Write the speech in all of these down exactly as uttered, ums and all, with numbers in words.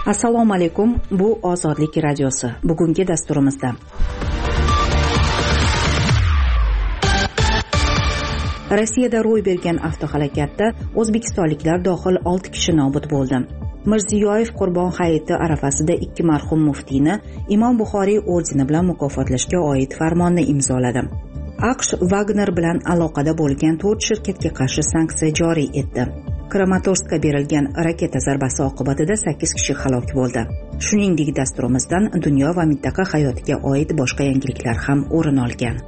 Assalomu alaykum, bu Ozodlik radiosi. Bugungi dasturimizda Rossiyada ro'y bergan avtohalokatda o'zbekistonliklar dohil olti kishi nobud bo'ldi. Mirziyoyev Qurbon hayiti arafasida ikki marhum muftiyni Imom Buxoriy ordeni bilan mukofotlashga oid farmonni imzoladi. AQSh Wagner bilan aloqada bo'lgan to'rt shirkatga qarshi sanksiya joriy etdi. Kramatorskka berilgan raketa zarbasi oqibatida sakkiz kishi halok bo'ldi. Shuningdek, dasturimizdan dunyo va mintaqa hayotiga oid boshqa yangiliklar ham o'rin olgan.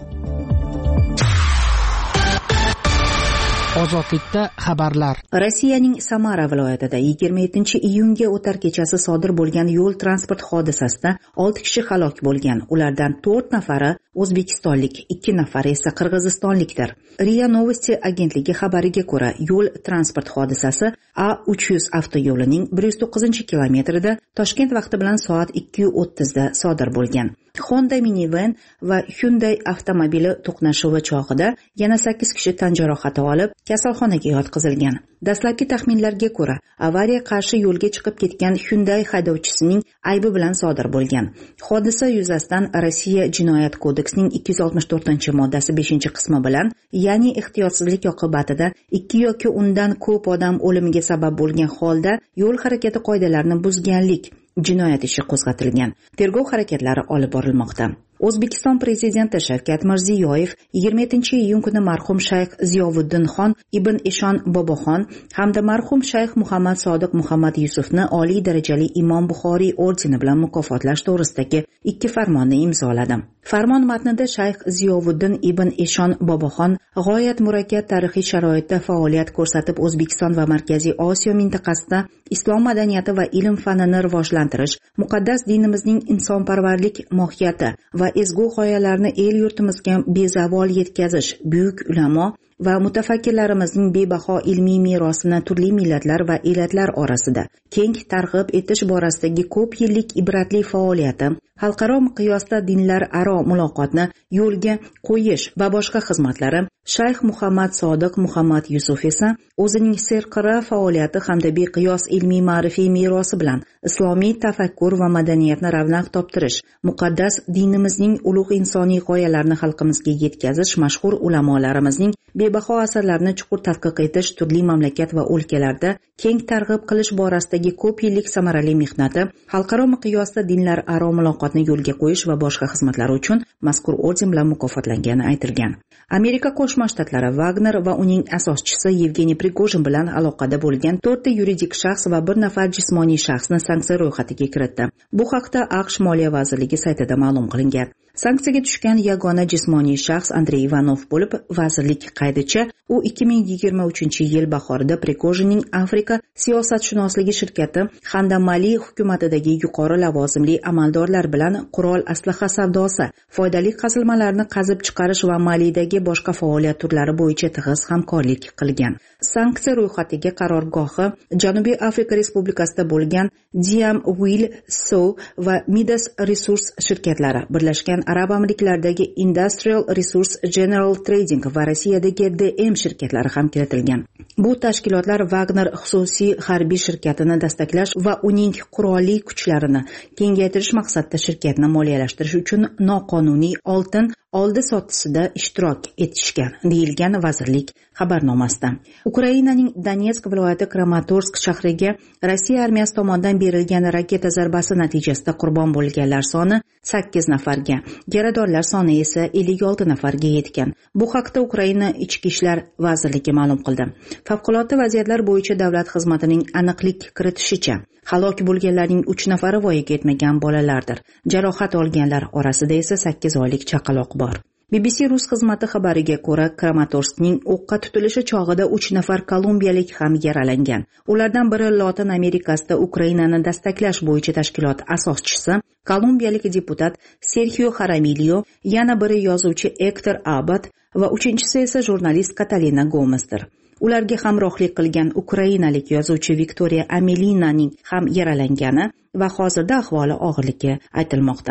Ozodlikda xabarlar. Rossiyaning Samara viloyatida yigirma yettinchi iyunga o'tar kechasi sodir bo'lgan yo'l transport hodisasida olti kishi halok bo'lgan. Ulardan to'rt nafari o'zbekistonlik, ikki nafari esa qirg'izistonlikdir. Ria Novosti agentligi xabariga ko'ra, yo'l transport hodisasi A uch yuz avtoyo'lining bir yuz to'qqizinchi kilometrida Toshkent vaqti bilan soat ikki o'ttizda sodir bo'lgan. Honda minivan va Hyundai avtomobili to'qnashuvi chog'ida yana sakkiz kishi tan jarohati olib, kasalxonaga yotqizilgan. Dastlabki taxminlarga ko'ra, avariya qarshi yo'lga chiqib ketgan Hyundai haydovchisining aybi bilan sodir bo'lgan. Hodisa yuzasidan Rossiya Jinoyat kodeksining ikki yuz oltmish to'rtinchi moddasi beshinchi qismi bilan, ya'ni ehtiyotsizlik oqibatida ikki yoki undan ko'p odam o'limiga sabab bo'lgan holda yo'l harakati qoidalarini buzganlik jinoyat ishi qo'zg'atilgan. Tergov harakatlari olib borilmoqda. O'zbekiston prezidenti Shavkat Mirziyoyev yigirma yettinchi iyun kuni marhum shayx Ziyovuddinxon ibn Eshon Boboxon hamda marhum shayx Muhammad Sodiq Muhammad Yusufni oliy darajali Imom Buxoriy ordeni bilan mukofotlash to'g'risidagi ikki farmonni imzoladi. Farmon matnida shayx Ziyovuddin ibn Eshon Boboxon g'oyat murakkab tarixiy sharoitda faoliyat ko'rsatib, O'zbekiston va Markaziy Osiyo mintaqasida islom madaniyati va ilm fanini rivojlantirish, muqaddas dinimizning insonparvarlik mohiyati va ezgu g'oyalarni el yurtimizga bezavol yetkazish, buyuk ulamo va mutafakkirlarimizning bebaho ilmiy merosini turli millatlar va elatlar orasida keng targ'ib etish borasidagi ko'p yillik ibratli faoliyati, xalqaro miqyosda dinlar aro muloqotni yo'lga qo'yish va boshqa xizmatlari, shayx Muhammad Sodiq Muhammad Yusuf esa o'zining serqirra faoliyati hamda beqiyos ilmiy ma'rifiy merosi bilan islomiy tafakkur va madaniyatni ravnaq toptirish, muqaddas dinimizning ulug' insoniy g'oyalarini xalqimizga yetkazish, mashhur ulamolarimizning bebaho asarlarini chuqur tadqiq etish, turli mamlakat va o'lkalarda keng targ'ib qilish borasidagi ko'p yillik samarali mehnati, xalqaro miqyosda dinlar aro muloqotni yo'lga qo'yish va boshqa xizmatlari uchun mazkur orden bilan mukofotlangani aytilgan. Amerika Qo'shma Shtatlari Wagner va uning asoschisi Yevgeniy Prigojin bilan aloqada bo'lgan to'rtta yuridik shaxs va bir nafar jismoniy shaxsni sanksiya ro'yxatiga kiritdi. Bu haqda AQSh Moliya vazirligi saytida ma'lum qilingan. Sanksiyaga tushgan yagona jismoniy shaxs Andrey Ivanov bo'lib, vazirlik qaydicha u ikki ming yigirma uchinchi yil bahorida Prigojinning Afrika siyosatshunosligi shirkati Xandamali hukumatidagi yuqori lavozimli amaldorlar bilan qurol aslaha savdosi, foydali qazilmalarni qazib chiqarish va Malidagi boshqa faoliyat turlari bo'yicha tig'iz hamkorlik qilgan. Sanksiya ro'yxatiga qarorgohi Janubiy Afrika Respublikasida bo'lgan Diam Will So va Midas Resource shirkatlari, Birlashgan Arab Amirliklaridagi Industrial Resource General Trading va Rossiyadagi D M shirkatlari ham kiritilgan. Bu tashkilotlar Wagner xususiy harbiy shirkatini dastaklash va uning qurolli kuchlarini kengaytirish maqsadida shirkatni moliyalashtirish uchun noqonuniy oltin oldi-sottisida ishtirok etishgan, deyilgan vazirlik xabarnomasida. Ukrainaning Donetsk viloyati Kramatorsk shahriga Rossiya armiyasi tomonidan berilgan raketa zarbasi natijasida qurbon bo'lganlar soni sakkiz nafarga, yaradorlar soni esa ellik olti nafarga yetgan. Bu haqda Ukraina Ichki ishlar vazirligi ma'lum qildi. Favqulodda vaziyatlar bo'yicha davlat xizmatining aniqlik kiritishicha, halok bo'lganlarning uch nafari voyaga yetmagan bolalardir. Jarohat olganlar orasida esa sakkiz oylik chaqaloq bor. B B C rus xizmati xabariga ko'ra, Kramatorskning o'qqa tutilishi chog'ida uch nafar kolumbiyalik ham yaralangan. Ulardan biri Lotin Amerikasida Ukrainani dastaklash bo'yicha tashkilot asoschisi, kolumbiyalik deputat Sergio Jaramillo, yana biri yozuvchi Hector Abad va uchinchisi esa jurnalist Catalina Gomesdir. Ularga hamrohlik qilgan ukrainalik yozuvchi Viktoriya Amelinaning ham yaralangani va hozirda ahvoli og'irligi aytilmoqda.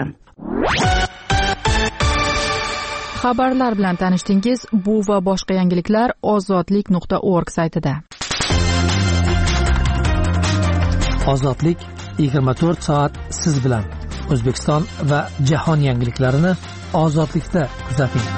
Xabarlar bilan tanishdingiz. Bu va boshqa yangiliklar ozodlik nuqta org saytida. Ozodlik yigirma to'rt soat siz bilan O'zbekiston va jahon yangiliklarini ozodlikda kuzating.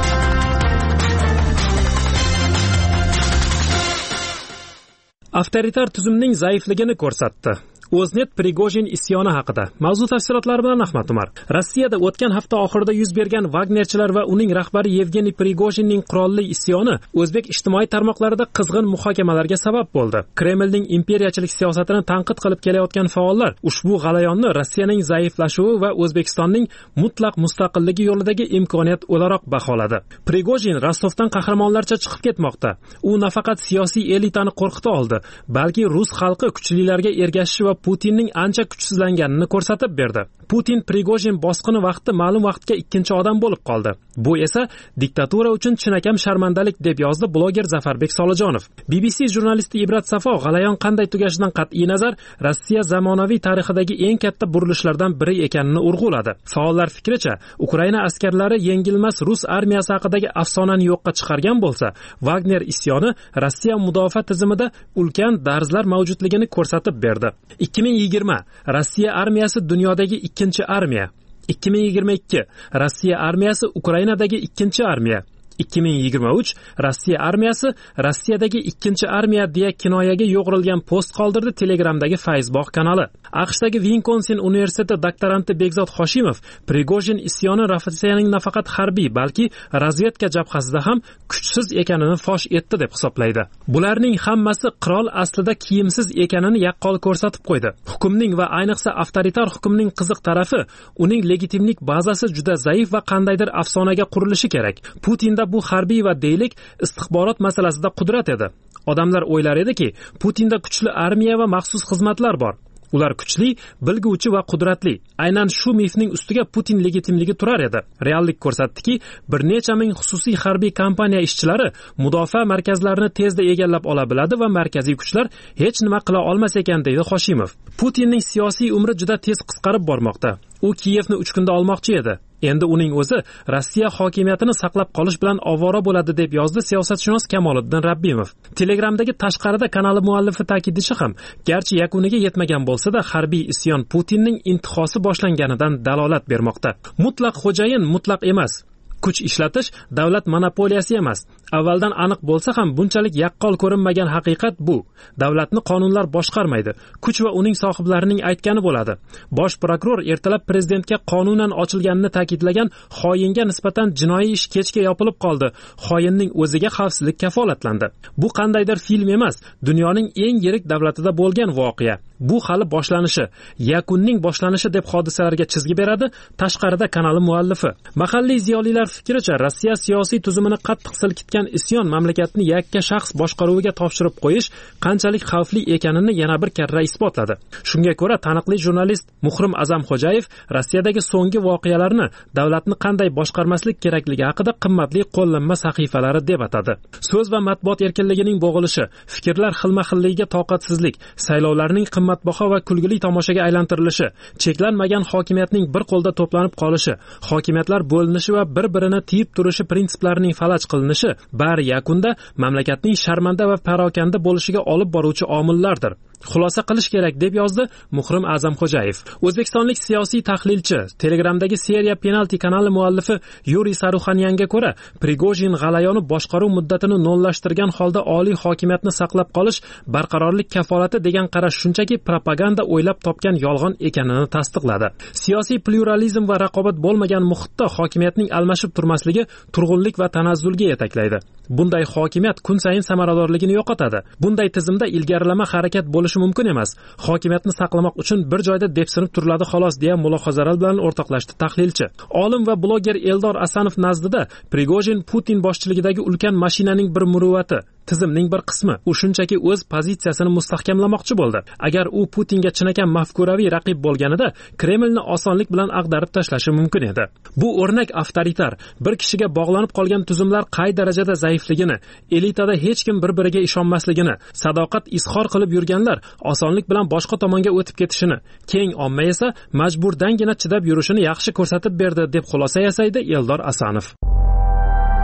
Avtoritar tuzumning zaifligini ko'rsatdi. O'znet Prigojin isyoni haqida. Mavzu tafsilotlari bilan Ahmad Umar. Rossiyada o'tgan hafta oxirida yuz bergan Wagnerchilar va uning rahbari Yevgeniy Prigojinning qurolli isyoni o'zbek ijtimoiy tarmoqlarida qizg'in muhokamalarga sabab bo'ldi. Kremlning imperiyachilik siyosatini tanqid qilib kelayotgan faollar ushbu g'alayonni Rossiyaning zaiflashuvi va O'zbekistonning mutlaq mustaqilligi yo'lidagi imkoniyat o'laroq baholadi. Prigojin Rostovdan qahramonlarcha chiqib ketmoqda. U nafaqat siyosiy elitani qo'rqita oldi, balki rus xalqi kuchlilarga ergashishi va Putinning ancha kuchsizlanganini ko'rsatib berdi. Putin Prigojin bosqini vaqti ma'lum vaqtga ikkinchi odam bo'lib qoldi. Bu esa diktatura uchun chinakam sharmandalik, deb yozdi bloger Zafarbek Solijonov. B B C jurnalisti Ibrat Safo g'alayon qanday tugashidan qat'iy nazar Rossiya zamonaviy tarixidagi eng katta burilishlardan biri ekanini urg'uladi. Faollar fikricha, Ukraina askarlari yengilmas rus armiyasi haqidagi afsonani yo'qqa chiqargan bo'lsa, Wagner isyoni Rossiya mudofaa tizimida ulkan darzlar mavjudligini ko'rsatib berdi. ikki ming yigirma Rossiya armiyasi dunyodagi ikkinchi armiya. ikki ming yigirma ikki Rossiya armiyasi Ukrainadagi ikkinchi armiya. ikki ming yigirma uch Rossiya armiyasi Rossiyadagi ikkinchi armiya deya kinoyaga yo'g'rilgan post qoldirdi Telegramdagi Fayzbog kanali. AQShdagi Wisconsin universiteti doktoranti Bekzod Hoshimov Prigojin isyoni Rossiyaning nafaqat harbiy, balki razvedka jabhasida ham kuchsiz ekanini fosh etdi deb hisoblaydi. Bularning hammasi qirol aslida kiyimsiz ekanini yaqqol ko'rsatib qo'ydi. Hukmning va ayniqsa avtoritar hukmning qiziq tarafi, uning legitimlik bazasi juda zaif va qandaydir afsonaga qurilishi kerak. Putinda bu harbiy va deylik istixborot masalasida qudrat edi. Odamlar o'ylar ediki, Putinda kuchli armiya va maxsus xizmatlar bor. Ular kuchli, bilguvchi va qudratli. Aynan shu mifning ustiga Putin legitimligi turar edi. Reallik ko'rsatdiki, bir necha ming xususiy harbiy kompaniya ishchilari mudofaa markazlarini tezda egallab ola biladi va markaziy kuchlar hech nima qila olmas ekan, deydi Hoshimov. Putinning siyosiy umri juda tez qisqarib bormoqda. U Kiyevni uch kunda olmoqchi edi. Endi uning o'zi Rossiya hokimiyatini saqlab qolish bilan ovora bo'ladi, deb yozdi siyosatshunos Kamoliddin Rabbimov. Telegramdagi Tashqarida kanali muallifi ta'kidlashi ham, garchi yakuniga yetmagan bo'lsa-da, harbiy isyon Putinning intihosi boshlanganidan dalolat bermoqda. Mutlaq xo'jayin mutlaq emas. Kuch ishlatish davlat monopoliyasi emas. Avvaldan aniq bo'lsa ham bunchalik yaqqol ko'rinmagan haqiqat bu. Davlatni qonunlar boshqarmaydi. Kuch va uning sohiblarining aytgani bo'ladi. Bosh prokuror ertalab prezidentga qonunan ochilganini ta'kidlagan xoinga nisbatan jinoiy ish kechga yopilib qoldi. Xoinning o'ziga xavfsizlik kafolatlandi. Bu qandaydir film emas, dunyoning eng yirik davlatida bo'lgan voqea. Bu hali boshlanishi, yakunning boshlanishi deb hodisalarga chizgi beradi Tashqarida kanali muallifi. Mahalliy ziyolilar fikricha, Rossiya siyosiy tuzumini qattiq silkitgan isyon mamlakatni yakka shaxs boshqaruviga topshirib qo'yish qanchalik xavfli ekanini yana bir karra isbotladi. Shunga ko'ra, taniqli jurnalist Muhrim Azamxo'jayev Rossiyadagi so'nggi voqealarni davlatni qanday boshqarmaslik kerakligi haqida qimmatli qo'llanma sahifalari deb atadi. So'z va matbuot erkinligining bo'g'ilishi, fikrlar xilma-xilligiga toqatsizlik, saylovlarning qimmatbaho va kulgili tomoshaga aylantirilishi, cheklanmagan hokimiyatning bir qo'lda to'planib qolishi, hokimiyatlar bo'linishi va bir-birini tiyib turishi prinsiplarining falaj qilinishi bari yakunda mamlakatning sharmanda va parokanda bo'lishiga olib boruvchi omillardir. Xulosa qilish kerak, deb yozdi Muhrim Azamxo'jayev. O'zbekistonlik siyosiy tahlilchi, Telegramdagi Seriya Penalti kanali muallifi Yuriy Saruxanyanga ko'ra, Prigojin g'alayoni boshqaruv muddatini nollashtirgan holda oliy hokimiyatni saqlab qolish barqarorlik kafolati degan qarash shunchaki propaganda o'ylab topgan yolg'on ekanini tasdiqladi. Siyosiy pluralizm va raqobat bo'lmagan muhitda hokimiyatning almashib turmasligi turg'unlik va tanazzulga yetaklaydi. Bunday hokimiyat kun sayin samaradorligini yo'qotadi. Bunday tizimda ilgarilama harakat bo'lishi mumkin emas. Hokimiyatni saqlamoq uchun bir joyda depsinib turiladi xolos, deya mulohazalar bilan o'rtoqlashdi tahlilchi. Olim va bloger Eldor Asanov nazdida Prigojin Putin boshchiligidagi ulkan mashinaning bir muruvvati, tizimning bir qismi. U shunchaki o'z pozitsiyasini mustahkamlamoqchi bo'ldi. Agar u Putinga chinakam mafkuraviy raqib bo'lganida, Kremlni osonlik bilan ag'darib tashlashi mumkin edi. Bu o'rnak avtoritar, bir kishiga bog'lanib qolgan tuzumlar qay darajada zaifligini, elitada hech kim bir-biriga ishonmasligini, sadoqat izhor qilib yurganlar osonlik bilan boshqa tomonga o'tib ketishini, keng omma esa majburdangina chidab yurishini yaxshi ko'rsatib berdi, deb xulosa yasaydi Eldor Asanov.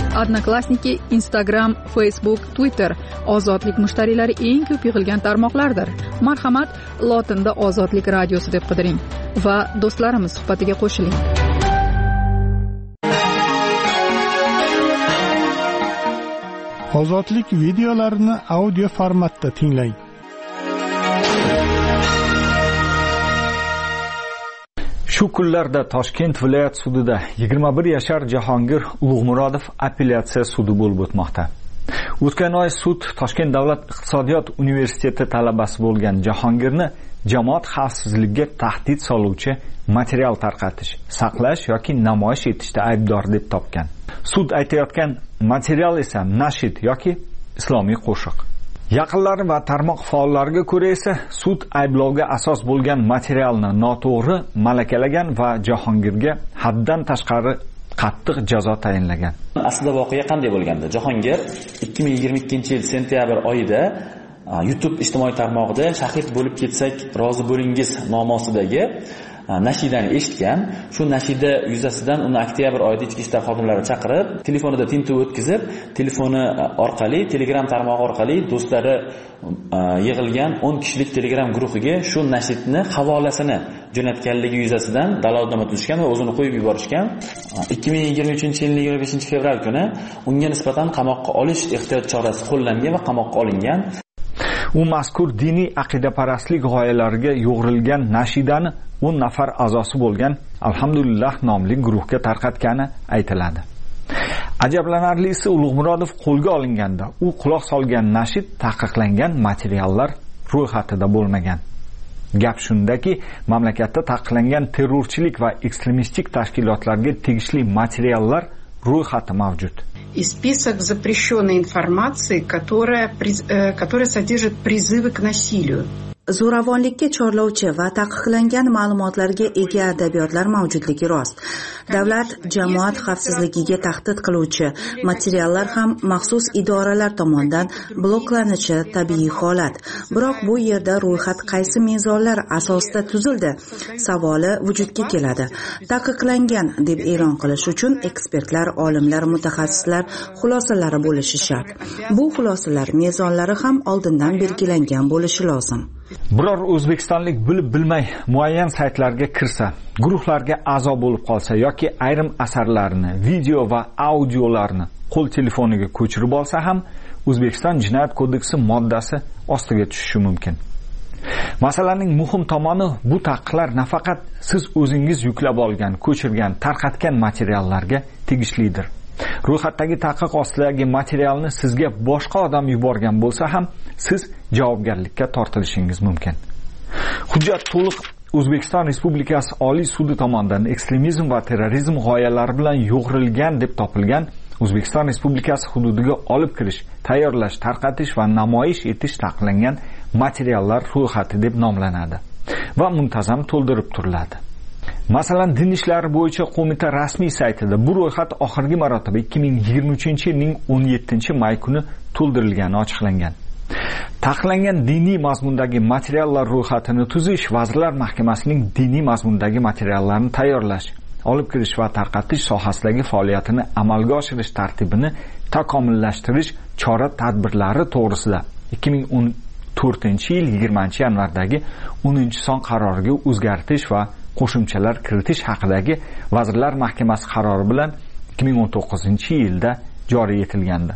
Odnoklassniki, Instagram, Facebook, Twitter ozodlik mushtariylari eng ko'p yig'ilgan tarmoqlardir. Marhamat, lotinda Ozodlik radiosi deb qidiring va do'stlarimiz suhbatiga qo'shiling. Ozodlik videolarini audio formatda tinglang. Shu kunlarda Toshkent viloyat sudida yigirma bir yashar Jahongir Ulug'murodov apellyatsiya sudi bo'lib o'tmoqda. O'tgan oy sud Toshkent davlat iqtisodiyot universiteti talabasi bo'lgan Jahongirni jamoat xavfsizligiga tahdid soluvchi material tarqatish, saqlash yoki namoyish etishda aybdor deb topgan. Sud aytayotgan material esa nashid yoki islomiy qo'shiq. Yaqinlari va tarmoq faollariga ko'ra esa sud ayblovga asos bo'lgan materialni noto'g'ri malakalagan va Jahongirga haddan tashqari qattiq jazo tayinlagan. Aslida voqea qanday bo'lganda? Jahongir ikki ming yigirma ikkinchi yil sentyabr oyida YouTube ijtimoiy tarmog'ida shahid bo'lib ketsak rozi bo'lingiz nomosidagi nashidani eshitgan. Shu nashida yuzasidan uni oktyabr oyida ichki ishlar xodimlari chaqirib, telefonida tintuv o'tkazib, telefoni orqali, Telegram tarmog'i orqali do'stlari yig'ilgan o'n kishilik Telegram guruhiga shu nashidni havolasini jo'natganligi yuzasidan dalolatnoma tuzishgan va o'zini qo'yib yuborishgan. ikki ming yigirma uchinchi yilning yigirma beshinchi fevral kuni unga nisbatan qamoqqa olish ehtiyot chorasi qo'llangan va qamoqqa olingan. U mazkur diniy aqidaparastlik g'oyalariga yo'g'rilgan nashidani o'n nafar a'zosi bo'lgan Alhamdulillah nomli guruhga tarqatgani aytiladi. Ajablanarlisi, Ulug'murodov qo'lga olinganda u quloq solgan nashid taqiqlangan materiallar ro'yxatida bo'lmagan. Gap shundaki, mamlakatda taqiqlangan terrorchilik va ekstremistik tashkilotlarga tegishli materiallar ro'yxati mavjud. И список запрещенной информации, которая, которая содержит призывы к насилию. Zo'ravonlikka chorlovchi va taqiqlangan ma'lumotlarga ega adabiyotlar mavjudligi rost. Davlat jamoat xavfsizligiga tahdid qiluvchi materiallar ham maxsus idoralar tomonidan bloklanishi tabiiy holat. Biroq bu yerda ro'yxat qaysi mezonlar asosida tuzildi savoli vujudga keladi. Taqiqlangan deb e'lon qilish uchun ekspertlar, olimlar, mutaxassislar xulosalari bo'lishi shart. Bu xulosalar mezonlari ham oldindan belgilangan bo'lishi lozim. Biror o'zbekistonlik bilib bilmay muayyan saytlarga kirsa, guruhlarga a'zo bo'lib qolsa yoki ayrim asarlarni, video va audiolarni qo'l telefoniga ko'chirib olsa ham O'zbekiston Jinoyat kodeksi moddasi ostiga tushishi mumkin. Masalaning muhim tomoni, bu taqiqlar nafaqat siz o'zingiz yuklab olgan, ko'chirgan, tarqatgan materiallarga tegishlidir. Ro'yxatdagi taqiq ostidagi materialni sizga boshqa odam yuborgan bo'lsa ham siz javobgarlikka tortilishingiz mumkin. Hujjat to'liq O'zbekiston Respublikasi Oliy sudi tomonidan ekstremizm va terrorizm g'oyalari bilan yo'g'rilgan deb topilgan O'zbekiston Respublikasi hududiga olib kirish, tayyorlash, tarqatish va namoyish etish taqiqlangan materiallar ro'yxati deb nomlanadi va muntazam to'ldirib turiladi. Masalan, Din ishlari bo'yicha qo'mita rasmiy saytida bu ro'yxat oxirgi marotaba ikki ming yigirma uchinchi yilning o'n yettinchi may kuni to'ldirilgani ochiqlangan. Taqiqlangan diniy mazmundagi materiallar ro'yxatini tuzish Vazirlar Mahkamasining diniy mazmundagi materiallarni tayyorlash, olib kirish va tarqatish sohasidagi faoliyatini amalga oshirish tartibini takomillashtirish chora-tadbirlari to'g'risida ikki ming o'n to'rtinchi yil yigirmanchi yanvardagi o'ninchi son qaroriga o'zgartish va qo'shimchalar kiritish haqidagi Vazirlar Mahkamasi qarori bilan ikki ming o'n to'qqizinchi yilda joriy etilgandi.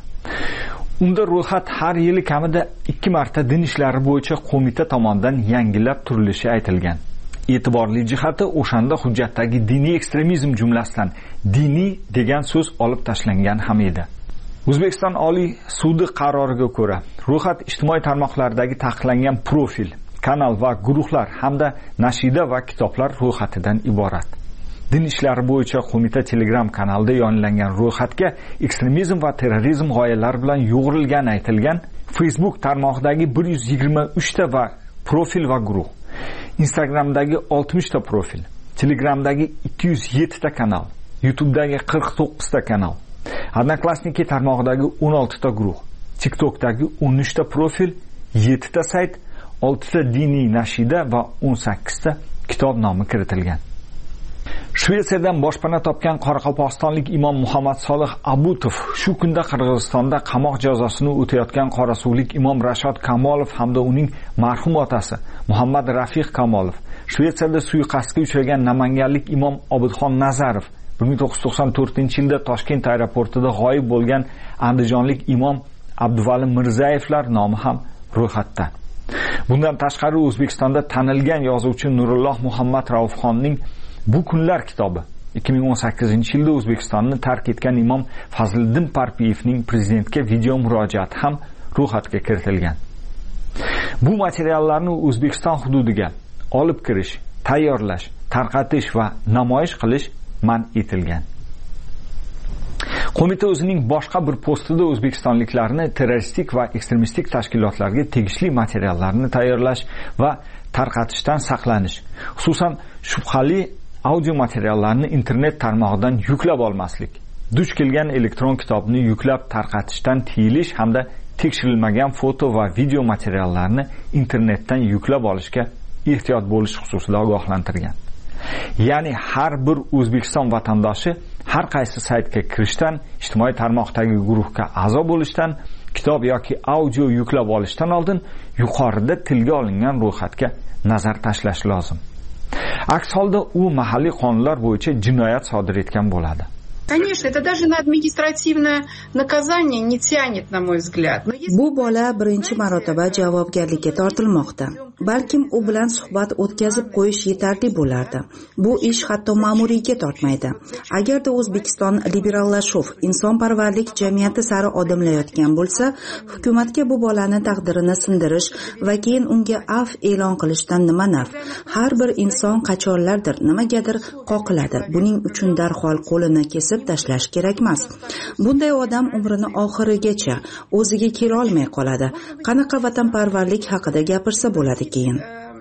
Unda ro'yxat har yili kamida ikki marta din ishlari bo'yicha qo'mita tomonidan yangilab turilishi aytilgan. E'tiborli jihati, o'shanda hujjatdagi diniy ekstremizm jumlasidan diniy degan so'z olib tashlangan ham edi. O'zbekiston Oliy sudi qaroriga ko'ra, ro'yxat ijtimoiy tarmoqlardagi taqiqlangan profil, kanal va guruhlar hamda nashida va kitoblar ro'yxatidan iborat. Din ishlari bo'yicha qo'mita Telegram kanalida yonilangan ro'yxatga ekstremizm va terrorizm g'oyalari bilan yo'g'rilgani aytilgan Facebook tarmog'idagi bir yuz yigirma uch ta va profil va guruh, Instagramdagi oltmish ta profil, Telegramdagi ikki yuz yetti ta kanal, YouTube'dagi qirq to'qqiz ta kanal, Odnoklassniki tarmog'idagi o'n olti ta guruh, TikTok'dagi o'n uch ta profil, yetti ta sayt, olti ta diniy nashida va o'n sakkiz ta kitob nomi kiritilgan. Shvetsiyadan boshpana topgan Qoraqalpog'istonlik imom Muhammad Solih Abutov shu kunda Qirg'izistonda qamoq jazosini o'tayotgan qorasuvlik imom Rashod Kamolov hamda uning marhum otasi Muhammad Rafiq Kamolov, Shvetsiyada suiqasdga uchragan namanganlik imom Obidxon Nazarov, bir ming to'qqiz yuz to'qson to'rtinchi yilda Toshkent aeroportida g'oyib bo'lgan andijonlik imom Abduvali Mirzayevlar nomi ham ro'yxatda. Bundan tashqari O'zbekistonda tanilgan yozuvchi Nurulloh Muhammad Raufxonning Bu kunlar kitobi ikki ming o'n sakkizinchi yilda O'zbekistonni tark etgan imom Fazliddin Parpiyevning prezidentga video murojaati ham ro'yxatga kiritilgan. Bu materiallarni O'zbekiston hududiga olib kirish, tayyorlash, tarqatish va namoyish qilish man etilgan. Qo'mita o'zining boshqa bir postida o'zbekistonliklarni terroristik va ekstremistik tashkilotlarga tegishli materiallarni tayyorlash va tarqatishdan saqlanish, xususan shubhali audio materiallarni internet tarmog'idan yuklab olmaslik, duch kelgan elektron kitobni yuklab tarqatishdan tiyilish hamda tekshirilmagan foto va video materiallarni internetdan yuklab olishga ehtiyot bo'lish xususida ogohlantirgan. Ya'ni har bir O'zbekiston vatandoshi har qaysi saytga kirishdan, ijtimoiy tarmoqdagi guruhga a'zo bo'lishdan, kitob yoki audio yuklab olishdan oldin yuqorida tilga olingan ro'yxatga nazar tashlash lozim. Aks holda u mahalliy qonunlar bo'yicha jinoyat sodir etgan bo'ladi. Конечно, это даже на административное наказание не тянет, на мой взгляд. Bu bola birinchi marotaba javobgarlikka tortilmoqda. Balkim u bilan suhbat o'tkazib qo'yish yetarli bo'lardi. Bu ish hatto ma'muriyga tortmaydi. Agarda O'zbekiston liberallashuv, insonparvarlik jamiyati sari odimlayotgan bo'lsa, hukumatga bu bolani taqdirini sindirish va keyin unga af e'lon qilishdan nima naf? Har bir inson qachonlardir nimagadir qoqiladi. Buning uchun darhol qo'lini kesib tashlash kerak emas. Bunday odam umrini oxirigacha o'ziga kela olmay qoladi. Qanaqa vatanparvarlik haqida gapirsa bo'ladi keyin?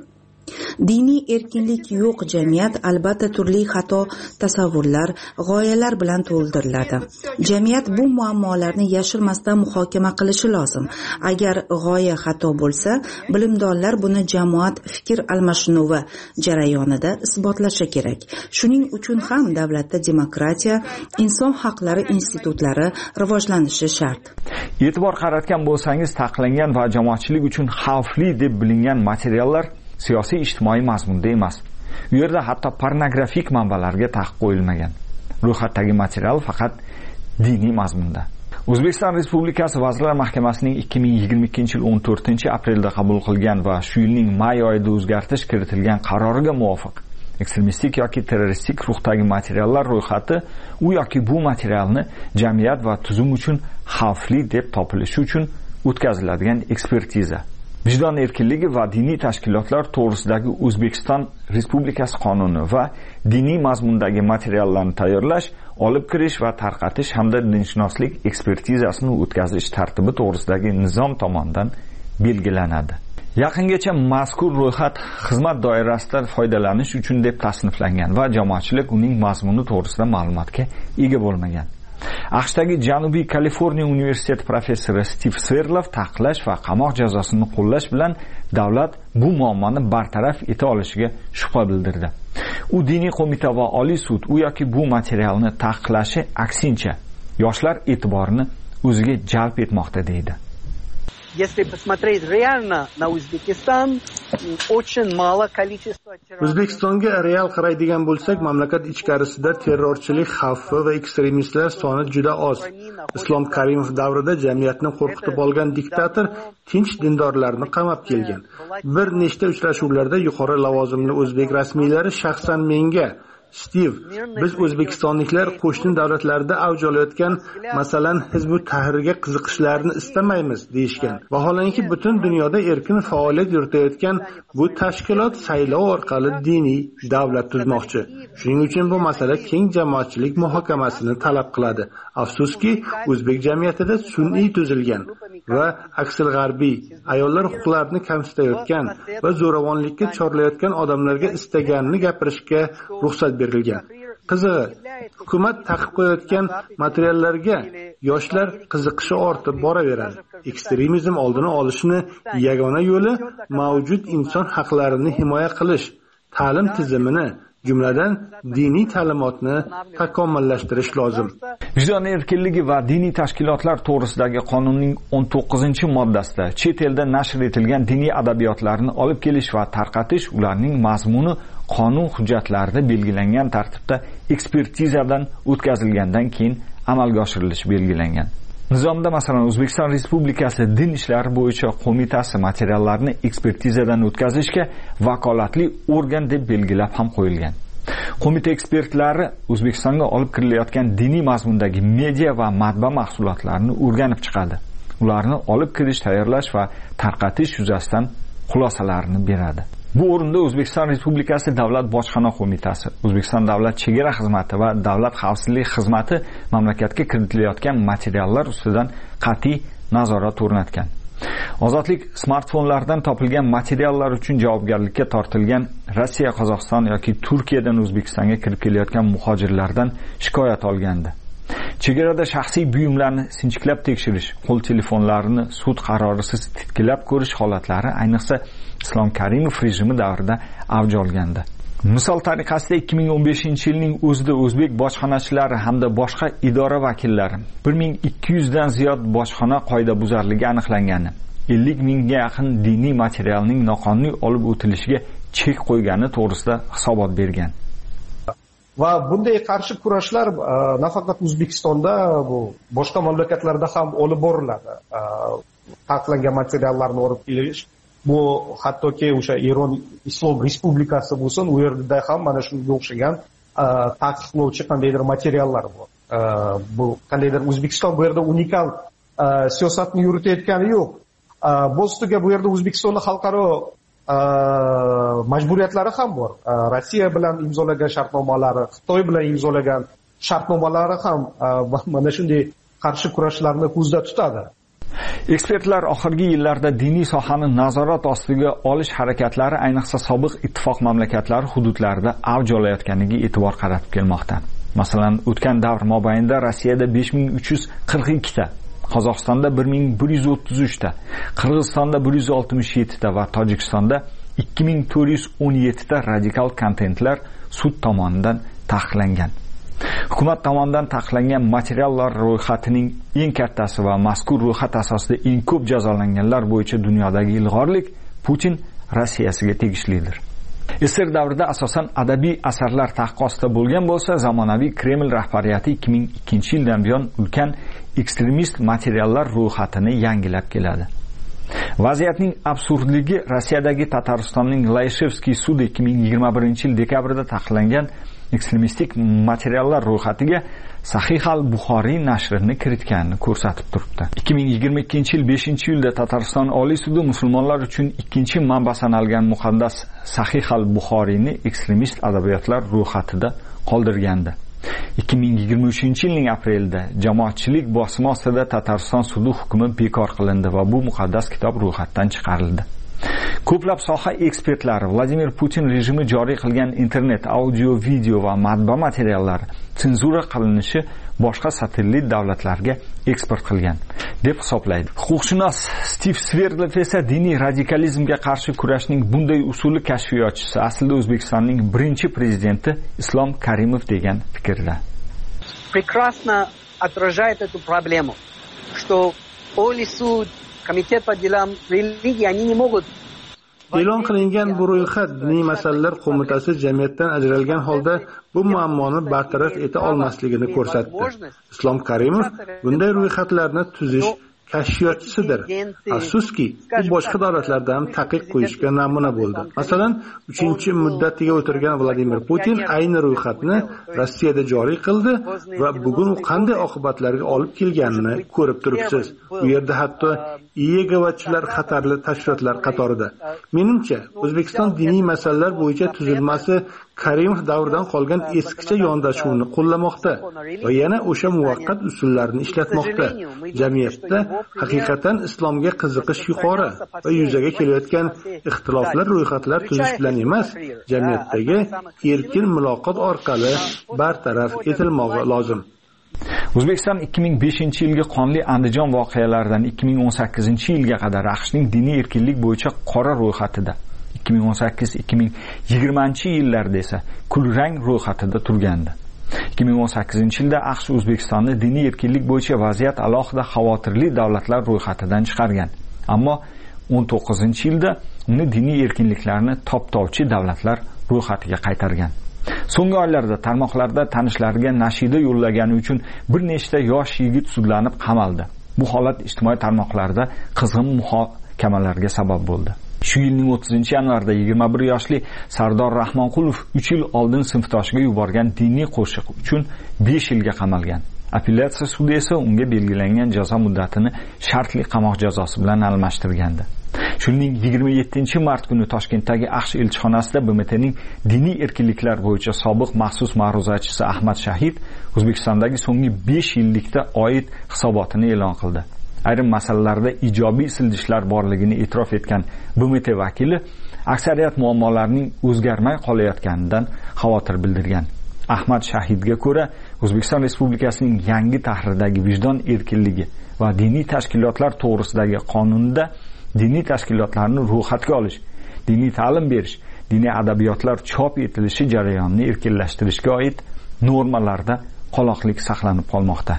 Diniy erkinlik yo'q jamiyat albatta turli xato tasavvurlar, g'oyalar bilan to'ldiriladi. Jamiyat bu muammolarni yashirmasdan muhokama qilishi lozim. Agar g'oya xato bo'lsa, bilimdonlar buni jamoat fikr almashinuvi jarayonida isbotlashi kerak. Shuning uchun ham davlatda demokratiya, inson haqlari institutlari rivojlanishi shart. E'tibor qaratgan bo'lsangiz, taqiqlangan va jamoatchilik uchun xavfli deb bilingan materiallar siyosiy ijtimoiy mazmunda emas. U yerda hatto pornografik manbalarga taqiq qo'yilmagan. Ro'yxatdagi material faqat diniy mazmunda. O'zbekiston Respublikasi Vazirlar Mahkamasining ikki ming yigirma ikkinchi yil o'n to'rtinchi aprelda qabul qilgan va shu yilning may oyida o'zgartirish kiritilgan qaroriga muvofiq ekstremistik yoki terroristik ruhdagi materiallar ro'yxati u yoki bu materialni jamiyat va tuzum uchun xavfli deb topilishi uchun o'tkaziladigan ekspertiza, vijdon erkinligi va diniy tashkilotlar to'g'risidagi O'zbekiston Respublikasi qonuni va diniy mazmundagi materiallarni tayyorlash, olib kirish va tarqatish hamda dinshunoslik ekspertizasini o'tkazish tartibi to'g'risidagi nizom tomonidan belgilanadi. Yaqingacha mazkur ro'yxat xizmat doirasida foydalanish uchun deb tasniflangan va jamoatchilik uning mazmuni to'g'risida ma'lumotga ega bo'lmagan. AQShdagi Janubiy Kaliforniya universiteti professori Stiv Sverlov taqiqlash va qamoq jazosini qo'llash bilan davlat bu muammoni bartaraf eta olishiga shubha bildirdi. U diniy qo'mita va Oliy sud u yoki bu materialni taqiqlashi aksincha yoshlar e'tiborini o'ziga jalb etmoqda deydi. Если посмотреть реально на Узбекистан, очень мало количество террористов. O'zbekistonga real qaraydigan bo'lsak, mamlakat ichkarisida terrorchilik xavfi va ekstremistlar soni juda oz. Islom Karimov davrida jamiyatni qo'rqitib olgan diktator tinch dindorlarni qamab kelgan. Bir nechta uchrashuvlarda yuqori lavozimli o'zbek rasmiylari shaxsan menga Steve, biz o'zbekistonliklar qo'shni davlatlarda avj olayotgan, masalan, Hizbut Tahrirga qiziqishlarini istamaymiz deyishgan. Vaholanki butun dunyoda erkin faoliyat yuritayotgan bu tashkilot saylov orqali diniy davlat tuzmoqchi. Shuning uchun bu masala keng jamoatchilik muhokamasini talab qiladi. Afsuski, o'zbek jamiyatida sun'iy tuzilgan va aksil g'arbiy ayollar huquqlarini kamsitayotgan va zo'ravonlikka chorlayotgan odamlarga istaganini gapirishga ruxsat berilgan. Qizig'i, hukumat taqiq qo'yayotgan materiallarga yoshlar qiziqishi ortib boraveradi. Ekstremizm oldini olishni yagona yo'li mavjud inson haqlarini himoya qilish, ta'lim tizimini, jumladan diniy ta'limotni takomillashtirish lozim. Vijdon erkinligi va diniy tashkilotlar to'g'risidagi qonunning o'n to'qqizinchi moddasida chet elda nashr etilgan diniy adabiyotlarni olib kelish va tarqatish, ularning mazmuni qonun hujjatlarida belgilangan tartibda ekspertizadan o'tkazilgandan keyin amalga oshirilishi belgilangan. Nizomda masalan O'zbekiston Respublikasi Din ishlari bo'yicha qo'mitasi materiallarni ekspertizadan o'tkazishga vakolatli organ deb belgilab ham qo'yilgan. Qo'mita ekspertlari O'zbekistonga olib kirilayotgan diniy mazmundagi media va matbaa mahsulotlarini o'rganib chiqadi. Ularni olib kirish, tayyorlash va tarqatish yuzasidan xulosalarini beradi. Bu o'rinda O'zbekiston Respublikasi Davlat bojxona qo'mitasi, O'zbekiston Davlat chegara xizmati va Davlat xavfsizlik xizmati mamlakatga kiritilayotgan materiallar ustidan qat'iy nazorat o'rnatgan. Ozodlik smartfonlardan topilgan materiallar uchun javobgarlikka tortilgan Rossiya, Qozog'iston yoki Turkiyadan O'zbekistonga kirib kelayotgan muhojirlardan shikoyat olgandi. Chegarada shaxsiy buyumlarni sinchiklab tekshirish, qo'l telefonlarini sud qarorisiz titkilab ko'rish holatlari ayniqsa Islom Karimov rejimi davrida avj olgandi. Misol tariqasida ikki ming o'n beshinchi yilning o'zida o'zbek bojxonachilari hamda boshqa idora vakillari bir ming ikki yuz dan ziyod bojxona qoidabuzarligi aniqlangani, ellik mingga yaqin diniy materialning noqonuniy olib o'tilishiga chek qo'ygani to'g'risida hisobot bergan. Va bunday qarshi kurashlar nafaqat O'zbekistonda, bu boshqa mamlakatlarda ham olib boriladi. Taqiqlangan materiallarni olib kelish, bu hattoki o'sha Eron Islom Respublikasi bo'lsin, u yerda ham mana shunga o'xshagan taqiqlovchi qandaydir materiallar bor. Bu qandaydir O'zbekiston bu yerda unikal siyosatni yuritayotgani yo'q. Bu ustiga bu yerda O'zbekistonning xalqaro majburiyatlari ham bor. Rossiya bilan imzolagan shartnomalari, Xitoy bilan imzolagan shartnomalari ham mana shunday qarshi kurashlarni ko'zda tutadi. Ekspertlar oxirgi yillarda diniy sohani nazorat ostiga olish harakatlari ayniqsa sobiq ittifoq mamlakatlari hududlarida avj olayotganiga e'tibor qaratib kelmoqda. Masalan, o'tgan davr mobaynida Rossiyada besh ming uch yuz qirq ikki ta, Qozog'istonda bir ming bir yuz o'ttiz uch ta, Qirg'izistonda bir yuz oltmish yetti ta va Tojikistonda ikki ming to'rt yuz o'n yetti ta radikal kontentlar sud tomonidan taqiqlangan. Hukumat tomonidan taqiqlangan materiallar ro'yxatining eng kattasi va mazkur ro'yxat asosida eng ko'p jazolanganlar bo'yicha dunyodagi ilg'orlik Putin Rossiyasiga tegishlidir. S S R davrida asosan adabiy asarlar taqiqosida bo'lgan bo'lsa, zamonaviy Kreml rahbariyati ikki ming ikkinchi yildan buyon ulkan ekstremist materiallar ro'yxatini yangilab keladi. Vaziyatning absurdligi Rossiyadagi Tataristonning Layshevskiy sudi ikki ming yigirma birinchi yil dekabrida taqiqlangan ekstremistik materiallar ro'yxatiga Sahih al-Buxoriy nashrini kiritganini ko'rsatib turibdi. ikki ming yigirma ikkinchi yil beshinchi iyulda Tatariston Oliy sudi musulmonlar uchun ikkinchi manba sanalgan muqaddas Sahih al-Buxoriyni ekstremist adabiyotlar ro'yxatida qoldirgandi. ikki ming yigirma uchinchi yilning aprelida jamoatchilik bosimi ostida Tatariston sudi hukmi bekor qilindi va bu muqaddas kitob ro'yxatdan chiqarildi. Ko'plab soha ekspertlari Vladimir Putin rejimi joriy qilgan internet, audio, video va matbaa materiallari senzura qilinishi boshqa satellit davlatlarga eksport qilgan deb hisoblaydi. Huquqshunos Stiv Sverdlov esa diniy radikalizmga qarshi kurashning bunday usuli kashfiyotchisi, aslida O'zbekistonning birinchi prezidenti Islom Karimov degan fikrda. Прекрасно отражает эту проблему, что Oliy sud, Комитет по делам религии, они не могут. E'lon qilingan bu ro'yxat diniy masalalar qo'mitasi jamiyatdan ajralgan holda bu muammoni bartaraf eta olmasligini ko'rsatdi. Islom Karimov bunday ro'yxatlarni tuzish kashfiyotchisidir. Afsuski, u boshqa davlatlarda ham taqiq qo'yishga namuna bo'ldi. Masalan, uchinchi muddatiga o'tirgan Vladimir Putin ayni ro'yxatni Rossiyada joriy qildi va bugun u qanday oqibatlarga olib kelganini ko'rib turibsiz. U yerda hatto yegovachilar xatarli tashkilotlar qatorida. Menimcha, O'zbekiston diniy masalalar bo'yicha tuzilmasi Karimov davridan qolgan eskicha yondashuvni qo'llamoqda va yana o'sha muvaqqat usullarni ishlatmoqda. Jamiyatda haqiqatan islomga qiziqish yuqori va yuzaga kelayotgan ixtiloflar ro'yxatlar tuzish bilan emas, jamiyatdagi erkin muloqot orqali bartaraf etilmog'i lozim. O'zbekiston ikki ming beshinchi yilgi qonli Andijon voqealaridan ikki ming o'n sakkizinchi yilga qadar AQShning diniy erkinlik bo'yicha qora ro'yxatida. ikki ming o'n sakkiz ikki ming yigirmanchi yillarda esa kulrang ro'yxatida turgandi. ikki ming o'n sakkizinchi yilda AQSh O'zbekistonni diniy erkinlik bo'yicha vaziyat alohida xavotirli davlatlar ro'yxatidan chiqargan. Ammo o'n to'qqizinchi yilda uni diniy erkinliklarni toptovchi davlatlar ro'yxatiga qaytargan. So'nggi oylarda tarmoqlarda tanishlariga nashida yo'llagani uchun bir nechta yosh yigit sudlanib qamaldi. Bu holat ijtimoiy tarmoqlarda qizg'in muhokamalarga sabab bo'ldi. Shu yilning o'ttizinchi yanvarida yigirma bir yoshli Sardor Rahmonqulov uch yil oldin sinfdoshiga yuborgan diniy qo'shiq uchun besh yilga qamalgan. Apellyatsiya sudi esa unga belgilangan jazo muddatini shartli qamoq jazosi bilan almashtirgandi. Shuningdek, yigirma yettinchi mart kuni Toshkentdagi AQSh elchixonasida B M Tning diniy erkinliklar bo'yicha sobiq maxsus ma'ruzachisi Ahmad Shahid O'zbekistondagi so'nggi besh yillikda oid hisobotini e'lon qildi. Ayrim masalalarda ijobiy sildishlar borligini e'tirof etgan B M T vakili aksariyat muammolarning o'zgarmay qolayotganidan xavotir bildirgan. Ahmad Shahidga ko'ra, O'zbekiston Respublikasining yangi tahrirdagi vijdon erkinligi va diniy tashkilotlar to'g'risidagi qonunda diniy tashkilotlarni ro'yxatga olish, diniy ta'lim berish, diniy adabiyotlar chop etilishi jarayonini erkinlashtirishga oid normalarda qoloqlik saqlanib qolmoqda.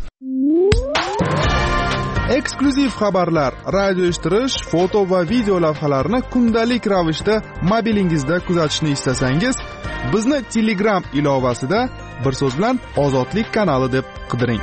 Eksklyuziv xabarlar, radio eshittirish, foto va video lavhalarni kundalik ravishda mobilingizda kuzatishni istasangiz, bizni Telegram ilovasida bir so'z bilan Ozodlik kanali deb qidiring.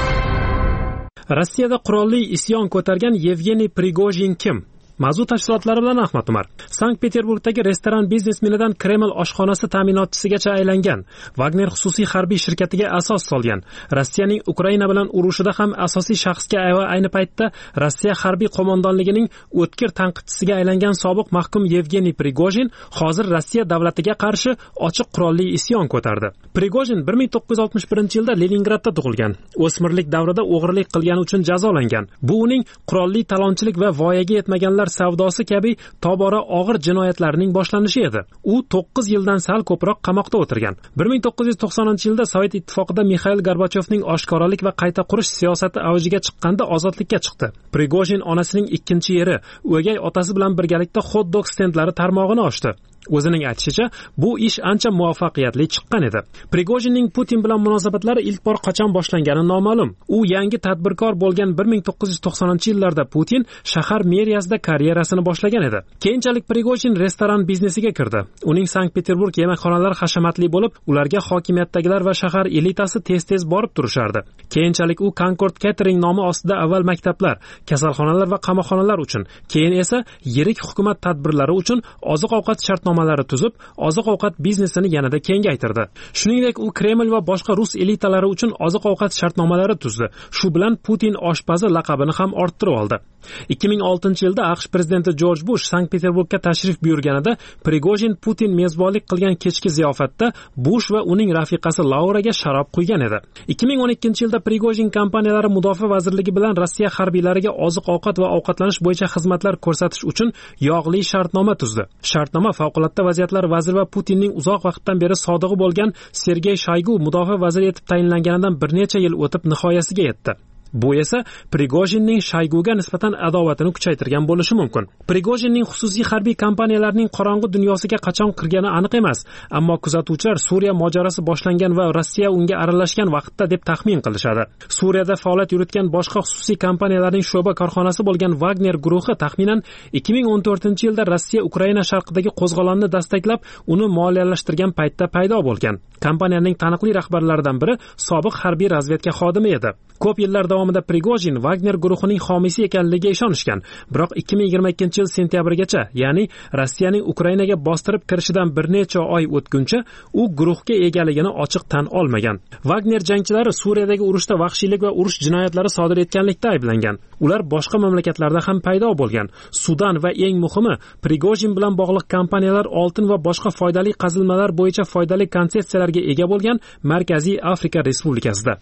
Rossiyada qurolli isyon ko'targan Yevgeniy Prigojin kim? Mavzu tafsilotlari bilan Ahmad Umar. Sankt-Peterburgdagi restoran biznesmenidan Kreml oshxonasi ta'minotchisigacha aylangan, Wagner xususiy harbiy shirkatiga asos solgan, Rossiyaning Ukraina bilan urushida ham asosiy shaxsga ayni paytda Rossiya harbiy qo'mondonligining o'tkir tanqidchisiga aylangan sobiq mahkum Yevgeniy Prigojin hozir Rossiya davlatiga qarshi ochiq qurolli isyon ko'tardi. Prigojin bir ming to'qqiz yuz oltmish birinchi yilda Leningradda tug'ilgan. O'smirlik davrida o'g'irlik qilgani uchun jazolangan. Bu uning qurolli talonchilik va voyaga yetmaganlar savdosi kabi tobora og'ir jinoyatlarning boshlanishi edi. U to'qqiz yildan sal ko'proq qamoqda o'tirgan. bir ming to'qqiz yuz to'qsoninchi yilda Sovet ittifoqida Mixail Gorbachevning oshkoralik va qayta qurish siyosati avjiga chiqqanda ozodlikka chiqdi. Prigojin onasining ikkinchi eri, o'gay otasi bilan birgalikda hot-dog stendlari tarmog'ini ochdi. O'zining aytishicha, bu ish ancha muvaffaqiyatli chiqqan edi. Prigojinning Putin bilan munosabatlari ilk bor qachon boshlangani noma'lum. U yangi tadbirkor bo'lgan bir ming to'qqiz yuz to'qsoninchi yillarda Putin shahar meriyasida karyerasini boshlagan edi. Keyinchalik Prigojin restoran biznesiga kirdi. Uning Sankt-Peterburg yemekxonalari hashamatli bo'lib, ularga hokimiyatdagilar va shahar elitasi tez-tez borib turishardi. Keyinchalik u Concord Catering nomi ostida avval maktablar, kasalxonalar va qamoqxonalar uchun, keyin esa yirik hukumat tadbirlari uchun oziq-ovqat shartnomalari tuzib, oziq-ovqat biznesini yanada kengaytirdi. Shuningdek, u Kreml va boshqa rus elitalari uchun oziq-ovqat shartnomalari tuzdi. Shu bilan Putin oshpazi laqabini ham orttirib oldi. ikki ming oltinchi yilda AQSh prezidenti Jorj Bush Sankt-Peterburgga tashrif buyurganida Prigojin Putin mezbonlik qilgan kechki ziyofatda Bush va uning rafiqasi Lauraga sharob quygan edi. ikki ming o'n ikkinchi yilda Prigojin kompaniyalari mudofaa vazirligi bilan Rossiya harbiylariga oziq-ovqat va ovqatlanish bo'yicha xizmatlar ko'rsatish uchun yog'li shartnoma tuzdi. Shartnoma favqulodda vaziyatlar vaziri va Putinning uzoq vaqtdan beri sodig'i bo'lgan Sergey Shoygu mudofaa vaziri etib tayinlanganidan bir necha yil o'tib nihoyasiga yetdi. Bu esa Prigojinning Shoyguga nisbatan adovatini kuchaytirgan bo'lishi mumkin. Prigojinning xususiy harbiy kompaniyalarining qorong'u dunyosiga qachon kirgani aniq emas, ammo kuzatuvchilar Suriya mojarosi boshlangan va Rossiya unga aralashgan vaqtda deb taxmin qilishadi. Suriyada faoliyat yuritgan boshqa xususiy kompaniyalarning sho'ba korxonasi bo'lgan Wagner guruhi taxminan ikki ming o'n to'rtinchi yilda Rossiya Ukraina sharqidagi qo'zg'olonni dastaklab, uni moliyalashtirgan paytda paydo bo'lgan. Kompaniyaning taniqli rahbarlaridan biri sobiq harbiy razvedka xodimi edi. Ko'p yillar davomida Prigojin Wagner guruhining homiysi ekanligiga ishonishgan. Biroq ikki ming yigirma ikkinchi yil sentyabrgacha, ya'ni Rossiyaning Ukrainaga bostirib kirishidan bir necha oy o'tguncha u guruhga egaligini ochiq tan olmagan. Wagner jangchilari Suriyadagi urushda vahshiylik va urush jinoyatlari sodir etganlikda ayblangan. Ular boshqa mamlakatlarda ham paydo bo'lgan. Sudan va eng muhimi, Prigojin bilan bog'liq kompaniyalar oltin va boshqa foydali qazilmalar bo'yicha foydali konsessiyalarga ega bo'lgan Markaziy Afrika Respublikasida.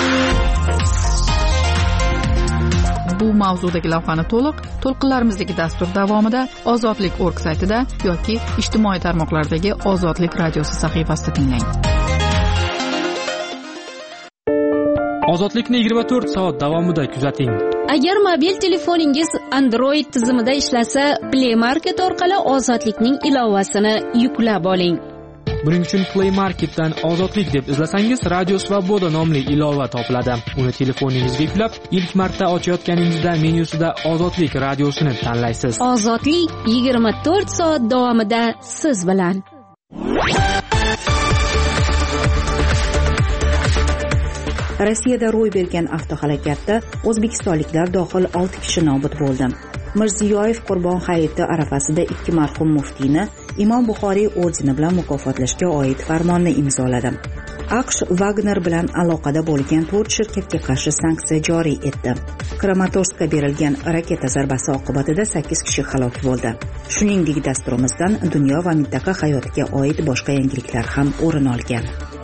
Bu mavzudagi lavhani to'liq to'lqinlarimizdagi dastur davomida ozodlik точка org saytida yoki ijtimoiy tarmoqlardagi Ozodlik radiosi sahifasida tinglang. Ozodlikni yigirma to'rt soat davomida kuzating. Agar mobil telefoningiz Android tizimida ishlasa, Play Market orqali Ozodlikning ilovasini yuklab oling. Buning uchun Play Marketdan Ozodlik deb izlasangiz, Radio Svoboda nomli ilova topiladi. Uni telefoningizga yuklab, ilk marta ochayotganingizda menyusida Ozodlik radiosini tanlaysiz. Ozodlik yigirma to'rt soat davomida siz bilan. Rossiyada ro'y bergan avtohalokatda o'zbekistonliklar dohil olti kishi nobud bo'ldi. Mirziyoyev Qurbon hayiti arafasida ikki marhum muftiyni Imom Buxoriy ordeni bilan mukofotlashga oid farmonni imzoladi. AQSh Wagner bilan aloqada bo'lgan to'rt shirkatga qarshi sanksiya joriy etdi. Kramatorskka berilgan raketa zarbasi oqibatida sakkiz kishi halok bo'ldi. Shuningdek, dasturimizdan dunyo va mintaqa hayotiga oid boshqa yangiliklar ham o'rin olgan.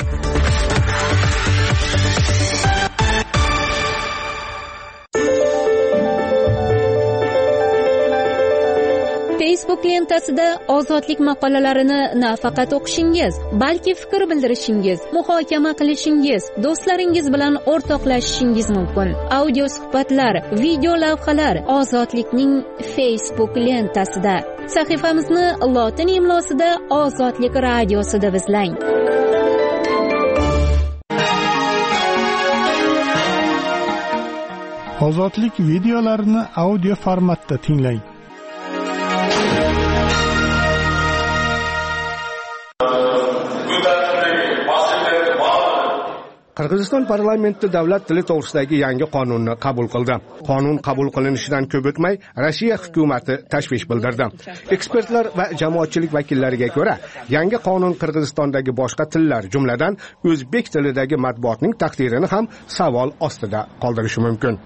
Facebook lentasida ozodlik maqolalarini nafaqat o'qishingiz, balki fikr bildirishingiz, muhokama qilishingiz, do'stlaringiz bilan o'rtoqlashishingiz mumkin. Audio suhbatlar, video lavhalar Ozodlikning Facebook lentasida. Sahifamizni lotin imlosida Ozodlik radiosi deb izlang. Ozodlik videolarini audio formatda tinglang. Qirg'iziston parlamenti davlat tili to'g'risidagi yangi qonunni qabul qildi. Qonun qabul qilinishidan ko'p o'tmay Rossiya hukumati tashvish bildirdi. Ekspertlar va jamoatchilik vakillariga ko'ra, yangi qonun Qirg'izistondagi boshqa tillar, jumladan o'zbek tilidagi matbuotning taqdirini ham savol ostida qoldirishi mumkin.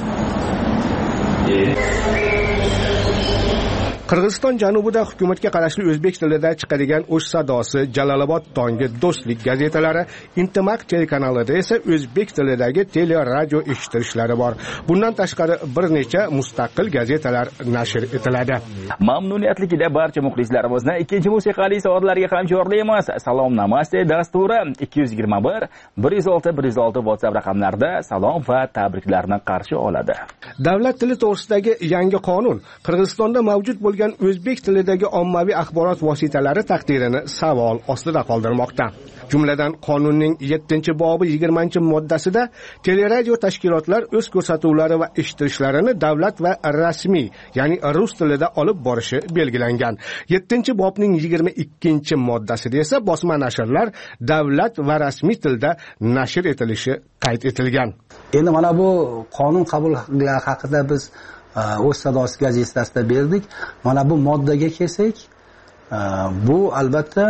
Qirg'iziston janubida hukumatga qarashli o'zbek tilida chiqadigan o'sh sadosi, Jalolobod tongi, Do'stlik gazetalari, Intimaq telekanalida esa o'zbek tilidagi teleradio eshittirishlari bor. Bundan tashqari bir necha mustaqil gazetalar nashr etiladi. Mamnuniyatlikda barcha muxlislarimizni ikkinchi musiqali soatlarga ham chorlaymiz. Salom namaste dasturi ikki yuz yigirma bir bir yuz olti bir yuz olti WhatsApp raqamlarida salom va tabriklarni qarshi oladi. Davlat tili to'g'risidagi yangi qonun Qirg'izistonda mavjud bo'lgan o'zbek tilidagi ommaviy axborot vositalari taqdirini savol ostida qoldirmoqda. Jumladan, qonunning yettinchi bobi yigirmanchi moddasida teleradio tashkilotlar o'z ko'rsatuvlari va eshittirishlarini davlat va rasmiy, ya'ni rus tilida olib borishi belgilangan. yettinchi bobning yigirma ikkinchi moddasida esa bosma nashrlar davlat va rasmiy tilda nashr etilishi qayd etilgan. Endi mana bu qonun qabul haqida biz o'z sadosi gazetasida berdik. Mana bu moddaga kelsak, bu albatta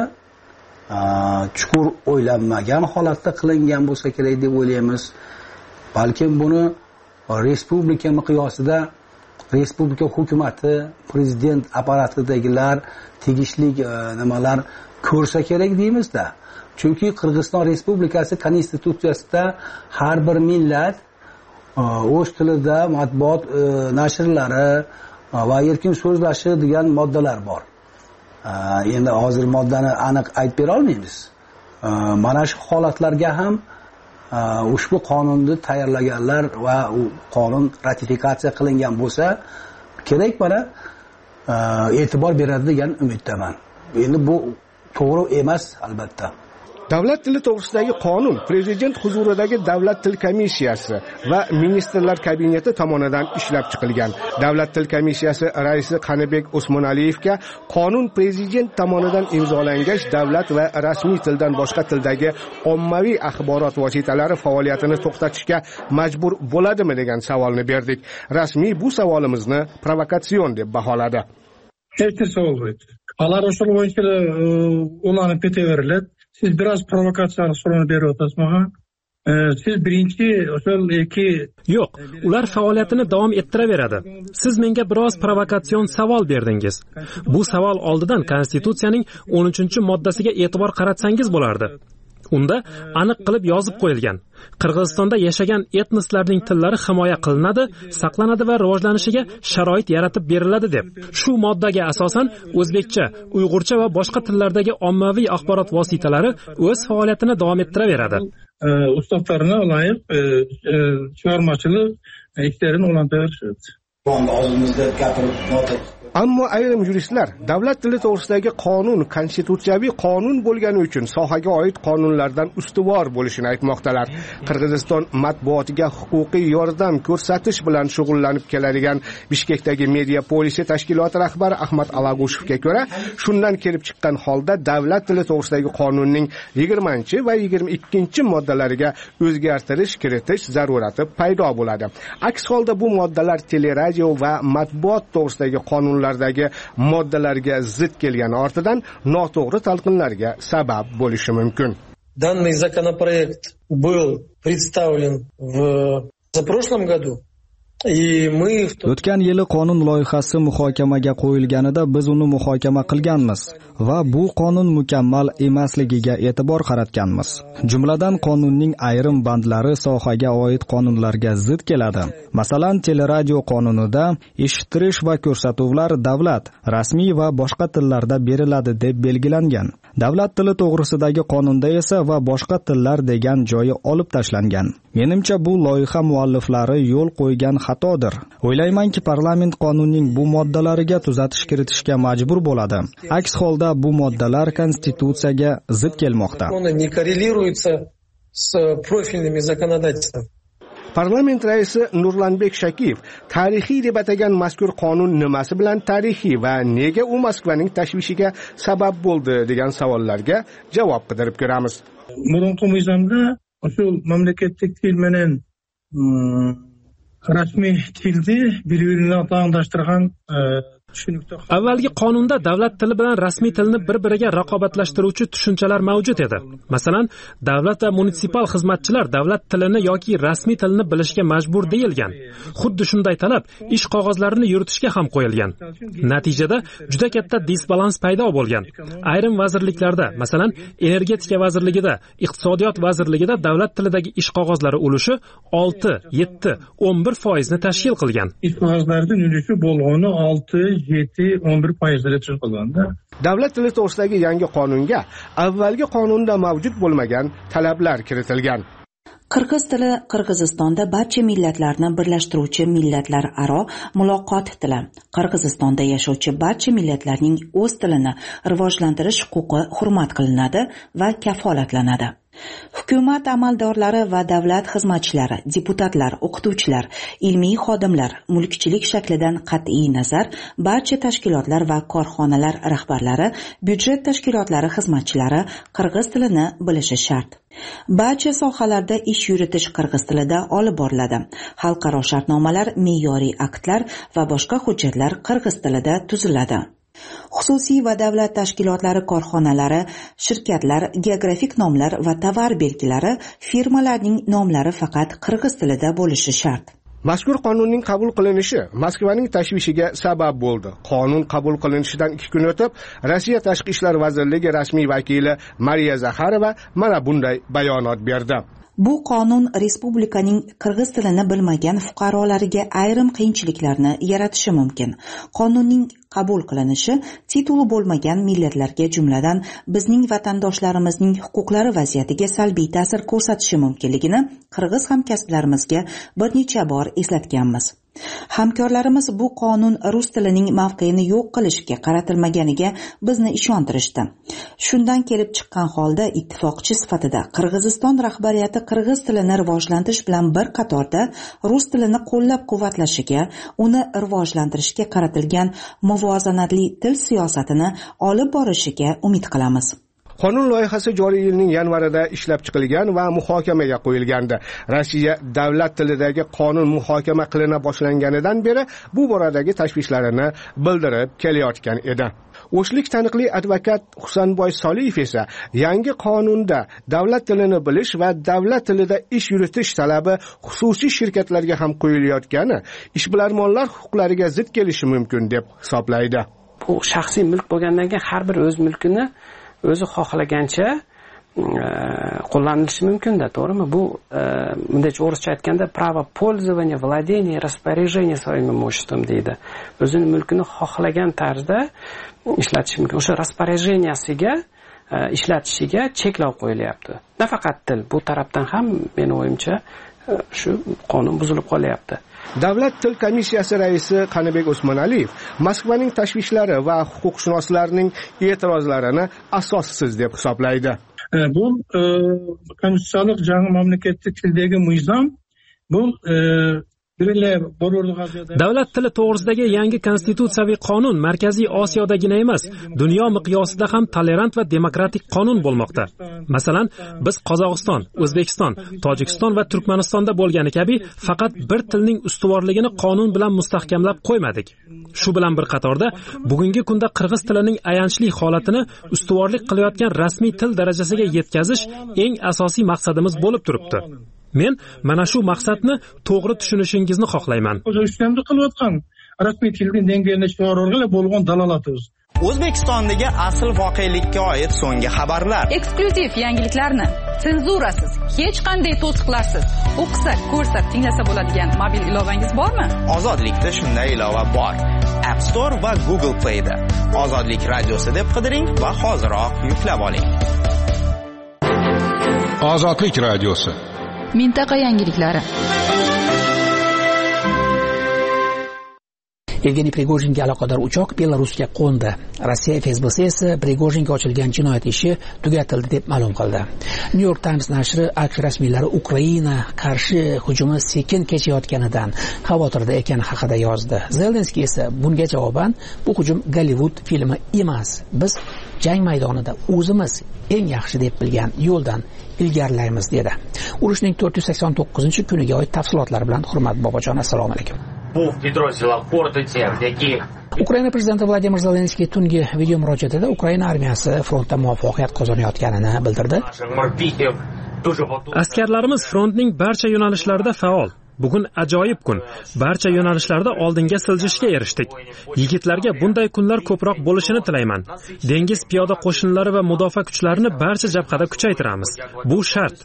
chuqur o'ylanmagan holatda qilingan bo'lsa kerak deb o'ylaymiz. Balkim buni respublika miqyosida respublika hukumati, prezident apparatidagilar, tegishli nimalar ko'rsa kerak deymizda. Chunki Qirg'iziston Respublikasi konstitutsiyasida har bir millat o'z tilida matbuot nashrlari va erkin so'zlashi degan moddalar bor. Endi hozir moddani aniq aytib bera olmaymiz. Mana shu holatlarga ham ushbu qonunni tayyorlaganlar va u qonun ratifikatsiya qilingan bo'lsa kerak, mana e'tibor beradi degan umiddaman. Endi bu to'g'ri emas albatta. Davlat tili to'g'risidagi qonun prezident huzuridagi davlat til komissiyasi va ministrlar kabineti tomonidan ishlab chiqilgan. Davlat til komissiyasi raisi Qanibek Usmonaliyevga qonun prezident tomonidan imzolangach, davlat va rasmiy tildan boshqa tildagi ommaviy axborot vositalari faoliyatini to'xtatishga majbur bo'ladimi degan savolni berdik. Rasmiy bu savolimizni provokatsion deb baholadi. Erta savol bo'ldi. Alar o'sha bo'yicha ulanib ketaveriladi. Siz biraz provokatsiyani so'rab berib o'tasiz menga. Siz birinchi o'sal yoki yo'q, ular faoliyatini davom ettiraveradi. Siz menga biroz provokatsion savol berdingiz. Bu savol oldidan Konstitutsiyaning o'n uchinchi moddasiga e'tibor qaratsangiz bo'lardi. Unda aniq qilib yozib qo'yilgan: Qirg'izistonda yashagan etnoslarning tillari himoya qilinadi, saqlanadi va rivojlanishiga sharoit yaratib beriladi deb. Shu moddaga asosan o'zbekcha, uyg'urcha va boshqa tillardagi ommaviy axborot vositalari o'z faoliyatini davom ettiraveradi. Ustavlarına layık chiqarmachilik ishlarini o'rnataverishadi. Ammo ayrim yuristlar davlat tili to'g'risidagi qonun konstitutsiyaviy qonun bo'lgani uchun sohaga oid qonunlardan ustuvor bo'lishini aytmoqdalar. Qirg'iziston matbuotiga huquqiy yordam ko'rsatish bilan shug'ullanib keladigan Bishkekdagi Media Polisi tashkiloti rahbari Ahmad Alagushovga ko'ra, shundan kelib chiqqan holda davlat tili to'g'risidagi qonunning yigirmanchi va yigirma ikkinchi moddalariga o'zgartirish kiritish zarurati paydo bo'ladi. Aks holda bu moddalar teleradio va matbuot to'g'risidagi qonun lardagi moddalarga zid kelgani ortidan noto'g'ri talqinlarga sabab bo'lishi mumkin. Данный законопроект был представлен в прошлом году. O'tgan yili qonun loyihasi muhokamaga qo'yilganida biz uni muhokama qilganmiz va bu qonun mukammal emasligiga e'tibor qaratganmiz. Jumladan qonunning ayrim bandlari sohaga oid qonunlarga zid keladi. Masalan, teleradio qonunida eshittirish va ko'rsatuvlar davlat, rasmiy va boshqa tillarda beriladi deb belgilangan. Davlat tili to'g'risidagi qonunda esa va boshqa tillar degan joyi olib tashlangan. Menimcha bu loyiha mualliflari yo'l qo'ygan xatodir. O'ylaymanki, parlament qonunning bu moddalariga tuzatish kiritishga majbur bo'ladi. Aks holda bu moddalar konstitutsiyaga zid kelmoqda. Parlament raisi Nurlanbek Shakiyev tarixiy deb atagan mazkur qonun nimasi bilan tarixiy va nega u Moskvaning tashvishiga sabab bo'ldi degan savollarga javob qidirib ko'ramiz. Burunqi mizonda shu mamlakatdagi til bilan rasmiy tilni bir-birini taqdoshtirgan Avvalgi qonunda davlat tili bilan rasmiy tilni bir-biriga raqobatlashtiruvchi tushunchalar mavjud edi. Masalan, davlat va munisipal xizmatchilar davlat tilini yoki rasmiy tilni bilishga majbur deyilgan. Xuddi shunday talab ish qog'ozlarini yuritishga ham qo'yilgan. Natijada juda katta disbalans paydo bo'lgan. Ayrim vazirliklarda, masalan, energetika vazirligida, iqtisodiyot vazirligida davlat tilidagi ish qog'ozlari ulushi olti, yetti, o'n bir foizni tashkil qilgan. Ish qog'ozlarining ulushi bo'lgani olti, yetti, o'n bir foizga chiqganda. Davlat tili to'g'risidagi yangi qonunga avvalgi qonunda mavjud bo'lmagan talablar kiritilgan. Qirg'iz tili Qirg'izistonda barcha millatlarni birlashtiruvchi millatlararo muloqot tili. Qirg'izistonda yashovchi barcha millatlarning o'z tilini rivojlantirish huquqi hurmat qilinadi va kafolatlanadi. Hukumat amaldorlari va davlat xizmatchilari, deputatlar, o'qituvchilar, ilmiy xodimlar, mulkchilik shaklidan qat'iy nazar, barcha tashkilotlar va korxonalar rahbarlari, byudjet tashkilotlari xizmatchilari qirg'iz tilini bilishi shart. Barcha sohalarda ish yuritish qirg'iz tilida olib boriladi. Xalqaro shartnomalar, me'yoriy aktlar va boshqa hujjatlar qirg'iz tilida tuziladi. Xususiy va davlat tashkilotlari, korxonalari, shirkatlar, geografik nomlar va tovar belgilari, firmalarning nomlari faqat qirg'iz tilida bo'lishi shart. Mazkur qonunning qabul qilinishi Moskvaning tashvishiga sabab bo'ldi. Qonun qabul qilinishidan ikki kun o'tib, Rossiya Tashqi ishlar vazirligi rasmiy vakili Mariya Zakharova mana bunday bayonot berdi. Bu qonun respublikaning qirg'iz tilini bilmagan fuqarolariga ayrim qiyinchiliklarni yaratishi mumkin. Qonunning qabul qilinishi tituli bo'lmagan millatlarga, jumladan bizning vatandoshlarimizning huquqlari vaziyatiga salbiy ta'sir ko'rsatishi mumkinligini qirg'iz hamkasblarimizga bir necha bor eslatganmiz. Hamkorlarimiz bu qonun rus tilining mavqeini yo'q qilishga qaratilmaganiga bizni ishontirishdi. Shundan kelib chiqqan holda ittifoqchi sifatida Qirg'iziston rahbariyati qirg'iz tilini rivojlantirish bilan bir qatorda rus tilini qo'llab-quvvatlashiga, uni rivojlantirishga qaratilgan muvozanatli til siyosatini olib borishiga umid qilamiz. Qonun loyihasi joriy yilning yanvarida ishlab chiqilgan va muhokamaga qo'yilgandi. Rossiya davlat tilidagi qonun muhokama qilina boshlanganidan beri bu boradagi tashvishlarini bildirib kelayotgan edi. O'shlik taniqli advokat Husanboy Soliyev esa yangi qonunda davlat tilini bilish va davlat tilida ish yuritish talabi xususiy shirkatlarga ham qo'yilayotgani ishbilarmonlar huquqlariga zid kelishi mumkin deb hisoblaydi. Bu shaxsiy mulk bo'lgandan keyin har bir o'z mulkini o'zi xohlagancha qo'llanilishi mumkin-da, to'g'rimi? Bu bundaycha o'rischa aytganda право пользования, владения, распоряжения своим имуществом deydi. O'zini mulkini xohlagan tarzda ishlatish mumkin. O'sha распоряженияsiga ishlatishiga cheklov qo'yilyapti. Nafaqat til, bu tarafdan ham meni o'yimcha shu qonun buzilib qolyapti. Davlat til komissiyasi raisi Qanibek Usmonaliyev Moskvaning tashvishlari va huquqshunoslarning e'tirozlarini asossiz deb hisoblaydi. Bu konstitutsiyalik жаңы mamlakatdagi tildagi nizom bu davlat tili to'g'risidagi yangi konstitutsiyaviy qonun Markaziy Osiyodagina emas, dunyo miqyosida ham tolerant va demokratik qonun bo'lmoqda. Masalan, biz Qozog'iston, O'zbekiston, Tojikiston va Turkmanistonda bo'lgani kabi faqat bir tilning ustuvorligini qonun bilan mustahkamlab qo'ymadik. Shu bilan bir qatorda bugungi kunda qirg'iz tilining ayanchli holatini ustuvorlik qilayotgan rasmiy til darajasiga yetkazish eng asosiy maqsadimiz bo'lib turibdi. Men mana shu maqsadni to'g'ri tushunishingizni xohlayman. O'zi ustamda qilayotgan rasmiy tilning dengayini chiqarishga bo'lgan dalolatimiz. O'zbekistondagi asl voqelikka oid so'nggi xabarlar. Eksklyuziv yangiliklarni senzurasiz, hech qanday to'siqlarsiz o'qisa, ko'rsa, tinglasa bo'ladigan mobil ilovangiz bormi? Ozodlikda shunday ilova bor. App Store va Google Play da Ozodlik radiosi deb qidiring va hoziroq yuklab oling. Ozodlik radiosi. Mintaqa yangiliklari. Yevgeniy Prigojinga aloqador uchoq Belarusga qo'ndi. Rossiya F S B esa Prigojinga ochilgan jinoyat ishi tugatildi deb ma'lum qildi. New York Times nashri AQSh rasmiylari Ukraina qarshi hujumi sekin kechayotganidan xavotirda ekani haqida yozdi. Zelenskiy esa bunga javoban bu hujum Gollivud filmi emas, biz jang maydonida o'zimiz eng yaxshi deb bilgan yo'ldan ilgarilaymiz dedi. Urushning to'rt yuz sakson to'qqizinchi kuniga oid tafsilotlar bilan Hurmat Bobojon, assalomu alaykum. Ukraina prezidenti Vladimir Zelenskiy tungi video murojaatida Ukraina armiyasi frontda muvaffaqiyat qozonayotganini bildirdi. Askarlarimiz frontning barcha yo'nalishlarida faol. Bugun ajoyib kun. Barcha yo'nalishlarda oldinga siljishga erishdik. Yigitlarga bunday kunlar ko'proq bo'lishini tilayman. Dengiz piyoda qo'shinlari va mudofaa kuchlarini barcha jabhada kuchaytiramiz. Bu shart.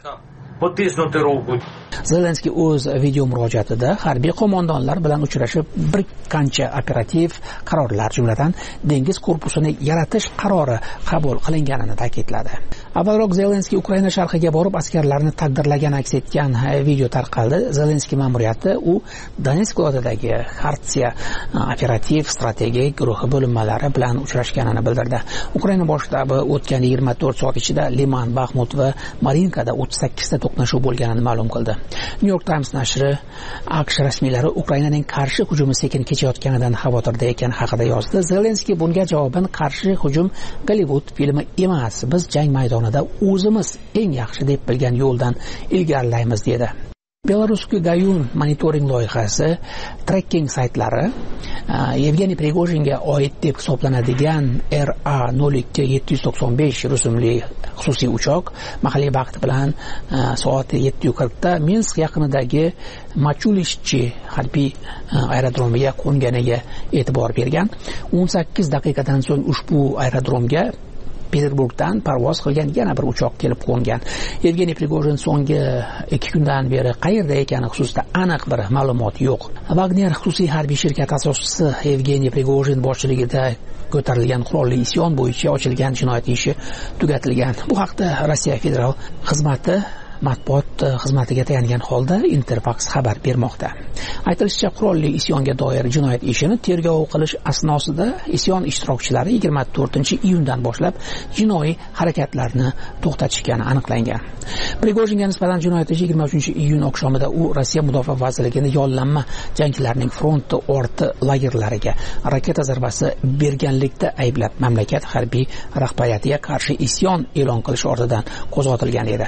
Zelenskiy o'z video murojaatida harbiy qo'mondonlar bilan uchrashib, bir qancha operativ qarorlar, jumladan dengiz korpusini yaratish qarori qabul qilinganini ta'kidladi. Avvalroq Zelenskiy Ukraina sharqiga borib askarlarni taqdirlagani aks etgan video tarqaldi. Zelenskiy ma'muriyati u Donetsk viloyatidagi Xartsiya operativ strategik guruhi bo'linmalari bilan uchrashganini bildirdi. Ukraina bosh shtabi o'tgan yigirma to'rt soat ichida Liman, Baxmut va Marinkada o'ttiz sakkizta to'qnashuv bo'lganini ma'lum qildi. New York Times nashri AQSh rasmiylari Ukrainaning qarshi hujumi sekin kechayotganidan xavotirda ekani haqida yozdi. Zelenskiy bunga javoban qarshi hujum Gollivud filmi emas, biz jang maydonida o'zimiz eng yaxshi deb bilgan yo'ldan ilgarilaymiz dedi. Belarusga Gayun monitoring loyihasi tracking saytlari Yevgeniy Prigojinga oid deb hisoblanadigan R A nol ikki yetti yuz to'qson besh rusumli xususiy uchoq mahalliy vaqt bilan soat yetti qirq da Minsk yaqinidagi Machulishchi harbiy aerodromiga qo'nganiga e'tibor bergan. o'n sakkiz daqiqadan so'ng ushbu aerodromga Peterburgdan parvoz qilgan yana bir uchoq kelib qo'ngan. Yevgeniy Prigojin so'nggi ikki kundan beri qayerda ekani xususida aniq bir ma'lumot yo'q. Wagner xususiy harbiy shirkati asoschisi Yevgeniy Prigojin boshchiligida ko'tarilgan qurolli isyon bo'yicha ochilgan jinoyat ishi tugatilgan. Bu haqda Rossiya federal xizmati matbuot xizmatiga tayangan holda Interfax xabar bermoqda. Aytilishicha, qurolli isyonga doir jinoyat ishini tergov qilish asnosida isyon ishtirokchilari yigirma to'rtinchi iyundan boshlab jinoiy harakatlarni to'xtatishgani aniqlangan. Prigojinga nisbatan jinoyat ishi yigirma uchinchi iyun oqshomida u Rossiya mudofaa vazirligini yollanma jangchilarning fronti orti lagerlariga raketa zarbasi berganlikda ayblab mamlakat harbiy rahbariyatiga qarshi isyon e'lon qilish ortidan qo'zg'atilgan edi.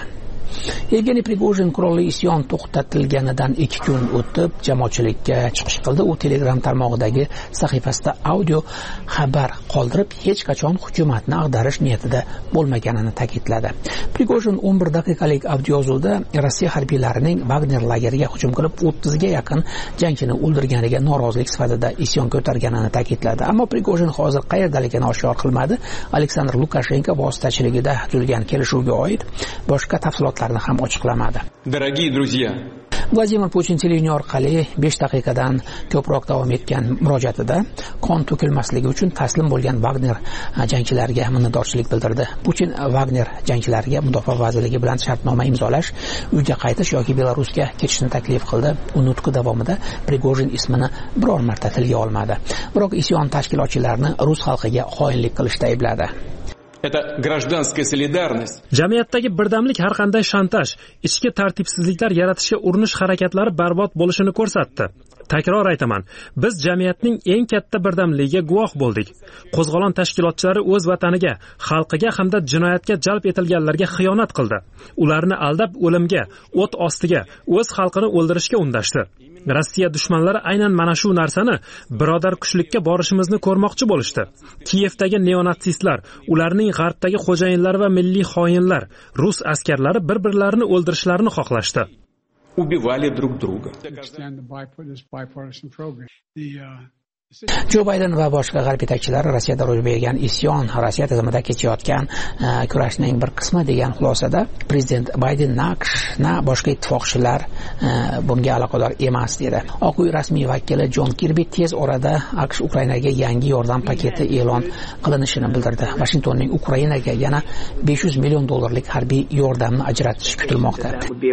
Yevgeniy Prigojin qurolli isyon to'xtatilganidan ikki kun o'tib jamoatchilikka chiqish qildi. U Telegram tarmog'idagi sahifasida audio xabar qoldirib, hech qachon hukumatni ag'darish niyatida bo'lmaganini ta'kidladi. Prigojin o'n bir daqiqalik audiozuvda Rossiya harbiylarining Wagner lageriga hujum qilib, o'ttizga yaqin jangchini o'ldirganiga norozilik sifatida isyon ko'targanini ta'kidladi. Ammo Prigojin hozir qayerdaligini oshkor qilmadi. Aleksandr Lukashenko vositachiligida tuzilgan kelishuvga oid boshqa tafsilotlarni ham ochiqlamadi. Дорогие друзья, Vladimir Putin televideniye orqali besh daqiqadan ko'proq davom etgan murojaatida qon to'kilmasligi uchun taslim bo'lgan Wagner jangchilariga minnatdorchilik bildirdi. Putin Wagner jangchilariga mudofaa vazirligi bilan shartnoma imzolash, uyga qaytish yoki Belarusga ketishni taklif qildi. U nutqi davomida Prigojin ismini biror marta tilga olmadi. Biroq isyon tashkilotchilarini rus xalqiga xoinlik qilishda aybladi. Это гражданская солидарность. Jamiyatdagi birdamlik har qanday shantaj, ichki tartibsizliklar yaratishga urinish harakatlari barbod bo'lishini ko'rsatdi. Takror aytaman, biz jamiyatning eng katta birdamligiga guvoh bo'ldik. Qo'zg'olon tashkilotchilari o'z vataniga, xalqiga hamda jinoyatga jalb etilganlarga xiyonat qildi. Ularni aldab o'limga, o't ostiga, o'z xalqini o'ldirishga undashdi. Rossiya dushmanlari aynan mana shu narsani birodar kuchlikka borishimizni ko'rmoqchi bo'lishdi. Kiyevdagi neonatsistlar, ularning g'arbdagi xo'jayinlar va milliy xoinlar, rus askarlari bir-birlarini o'ldirishlarini xohlashdi. Убивали друг друга. Jo Bayden va boshqa g'arb yetakchilari Rossiyada ro'y bergan isyon, Rossiya tizimida kechayotgan kurashning bir qismi degan xulosada prezident Bayden naqsh na boshqa ittifoqchilar bunga aloqador emas dedi. Oq uy rasmiy vakili Jon Kirbi tez orada AQSh Ukrainaga yangi yordam paketi e'lon qilinishini bildirdi. Washingtonning Ukrainaga yana besh yuz million dollarlik harbiy yordamni ajratish kutilmoqda.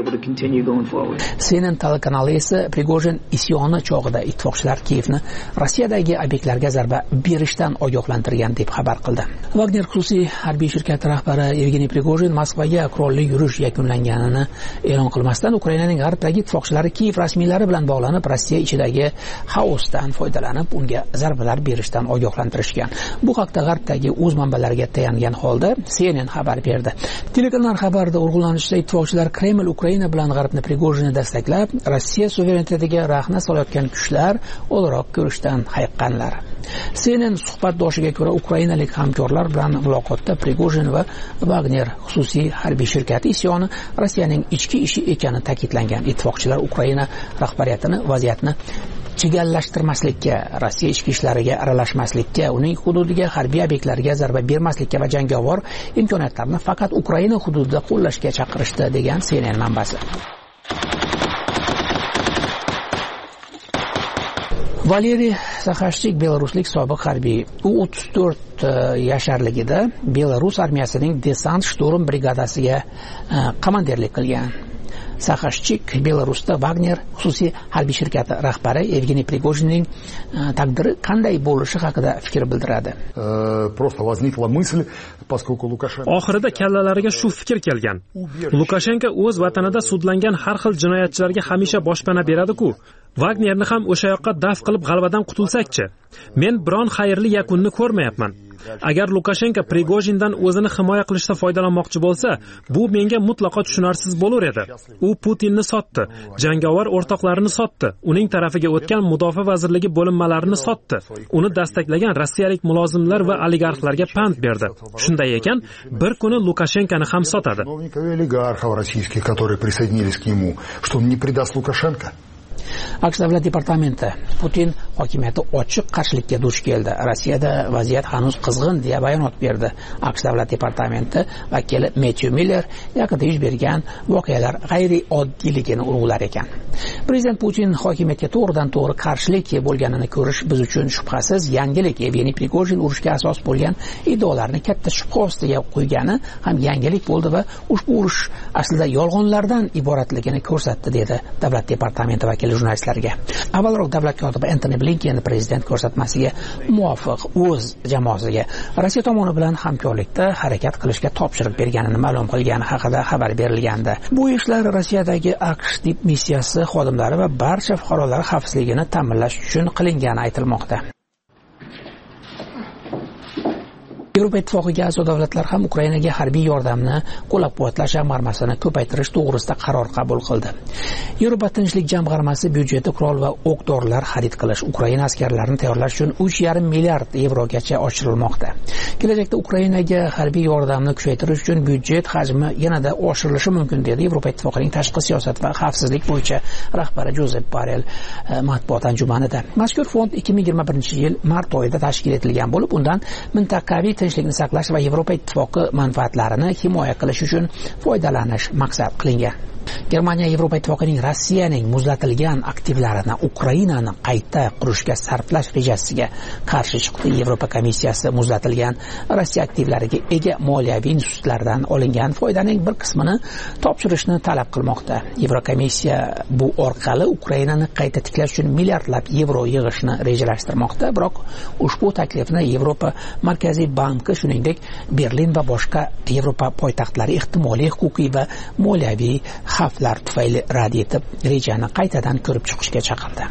C N N telekanali esa Prigojin isyoni chog'ida ittifoqchilar Kiyevni Rossiyadagi obyektlarga zarba berishdan ogohlantirgan deb xabar qildi. Wagner xususiy harbiy shirkati rahbari Yevgeniy Prigojin Moskvaga qurolli yurish yakunlanganini e'lon qilmasdan Ukrainaning g'arbdagi ittifoqchilari Kiyev rasmiylari bilan bog'lanib, Rossiya ichidagi xaosdan foydalanib, unga zarbalar berishdan ogohlantirishgan. Bu haqda g'arbdagi o'z manbalariga tayangan holda C N N xabar berdi. Telekanal xabarida urg'ulanishicha, ittifoqchilar Kreml Ukraina bilan g'arbni Prigojinni dastaklab, Rossiya suverenitetiga rahna solayotgan kuchlar o'laroq ko'rishdan hayiqqanlar. C N N suhbatdoshiga ko'ra, ukrainalik hamkorlar bilan muloqotda Prigojin va Wagner xususiy harbiy shirkati isyoni Rossiyaning ichki ishi ekani ta'kidlangan. Ittifoqchilar Ukraina rahbariyatini vaziyatni chigallashtirmaslikka, Rossiya ichki ishlariga aralashmaslikka, uning hududiga, harbiy obyektlariga zarba bermaslikka va jangovar imkoniyatlarni faqat Ukraina hududida qo'llashga chaqirishdi degan C N N manbasi. Valeriy Saxashchik belaruslik sobiq harbiy. U o'ttiz to'rt yasharligida Belarus armiyasining desant shturm brigadasiga komandirlik qilgan. Saxashchik Belarusda Wagner xususiy harbiy shirkati rahbari Yevgeniy Prigojinning taqdiri qanday bo'lishi haqida fikr bildiradi. Oxirida kallalariga shu fikr kelgan. Lukashenko o'z vatanida sudlangan har xil jinoyatchilarga hamisha boshpana beradi-ku. Wagnerni ham o'sha yoqqa daf qilib g'alvadan qutulsak-chi? Men biron xayrli yakunni ko'rmayapman. Agar Lukashenko Prigojindan o'zini himoya qilishda foydalanmoqchi bo'lsa, bu menga mutlaqo tushunarsiz bo'lar edi. U Putinni sotdi, jangovar o'rtoqlarini sotdi, uning tarafiga o'tgan mudofaa vazirligi bo'linmalarini sotdi. Uni dastaklagan rossiyalik mulozimlar va oligarxlarga pand berdi. Shunday ekan, bir kuni Lukashenkoni ham sotadi. AQSh davlat departamenti Putin hokimiyati ochiq qarshilikka duch keldi. Rossiyada vaziyat hanuz qizg'in deya bayonot berdi. AQSh davlat departamenti vakili Matthew Miller yaqinda yuz bergan voqealar g'ayri oddiyligini urg'ular ekan. Prezident Putin hokimiyatga to'g'ridan to'g'ri qarshilik bo'lganini ko'rish biz uchun shubhasiz yangilik. Yevgeniy Prigojin urushga asos bo'lgan iddaolarni katta shubha ostiga qo'ygani ham yangilik bo'ldi va ushbu urush aslida yolg'onlardan iboratligini ko'rsatdi, dedi davlat departamenti vakili jurnalistlarga. Avvalroq davlat kotibi Antony Blinken prezident ko'rsatmasiga muvofiq o'z jamoasiga Rossiya tomoni bilan hamkorlikda harakat qilishga topshiriq berganini ma'lum qilgani haqida xabar berilgandi. Bu ishlar Rossiyadagi AQSh dip missiyasi xodimlari va barcha fuqarolar xavfsizligini ta'minlash uchun qilingani aytilmoqda. Yevropa Ittifoqiga a'zo davlatlar ham Ukrainaga harbiy yordamni qo'llab-quvvatlash jamg'armasini ko'paytirish to'g'risida qaror qabul qildi. Yevropa tinchlik jamg'armasi byudjeti qurol va o'q-dorilar xarid qilish, Ukraina askarlarini tayyorlash uchun uch yarim milliard yevrogacha oshirilmoqda. Kelajakda Ukrainaga harbiy yordamni kuchaytirish uchun byudjet hajmi yanada oshirilishi mumkin dedi Yevropa Ittifoqining tashqi siyosat va xavfsizlik bo'yicha rahbari Jozep Borrell matbuot anjumanida. Mazkur fond ikki ming yigirma birinchi yil mart oyida tashkil etilgan bo'lib, undan mintaqaviy tinchlikni saqlash va Yevropa Ittifoqi manfaatlarini himoya qilish uchun foydalanish maqsad qilingan. Germaniya Yevropa Ittifoqining Rossiyaning muzlatilgan aktivlarini Ukrainani qayta qurishga sarflash rejasiga qarshi chiqdi. Yevropa komissiyasi muzlatilgan Rossiya aktivlariga ega moliyaviy institutlardan olingan foydaning bir qismini topshirishni talab qilmoqda. Yevrokomissiya bu orqali Ukrainani qayta tiklash uchun milliardlab yevro yig'ishni rejalashtirmoqda. Biroq ushbu taklifni Yevropa Markaziy banki, shuningdek Berlin va boshqa Yevropa poytaxtlari ehtimoliy huquqiy va moliyaviy xavflar tufayli rad etib, rejani qaytadan ko'rib chiqishga chaqirdi.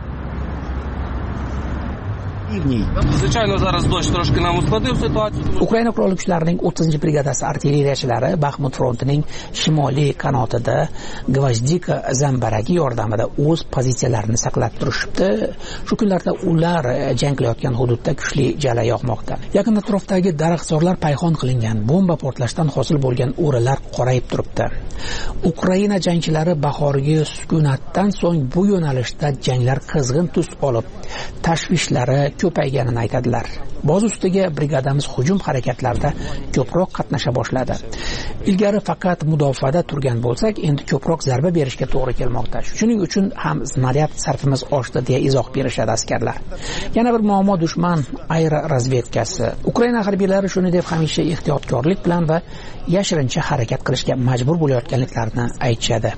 Ukraina qurolli kuchlarining o'ttizinchi brigadasi artilleriyachilari Baxmut frontining shimoliy qanotida Gvozdika zambaragi yordamida o'z pozitsiyalarini saqlab turishibdi. Shu kunlarda ular jang qilayotgan hududda kuchli jala yog'moqda. Yaqin atrofdagi daraxtzorlar payhon qilingan, bomba portlashdan hosil bo'lgan o'ralar qorayib turibdi. Ukraina jangchilari bahorgi sukunatdan so'ng bu yo'nalishda janglar qizg'in tus olib, tashvishlari ko'payganini aytadilar. Boz ustiga brigadamiz hujum harakatlarida ko'proq qatnasha boshladi. Ilgari faqat mudofaada turgan bo'lsak, endi ko'proq zarba berishga to'g'ri kelmoqda. Shuning uchun ham snaryad sarfimiz oshdi deya izoh berishadi askarlar. Yana bir muammo dushman aerorazvedkasi. Ukraina harbiylari shuni deb hamisha ehtiyotkorlik bilan va yashirincha harakat qilishga majbur bo'layotganliklarini aytishadi.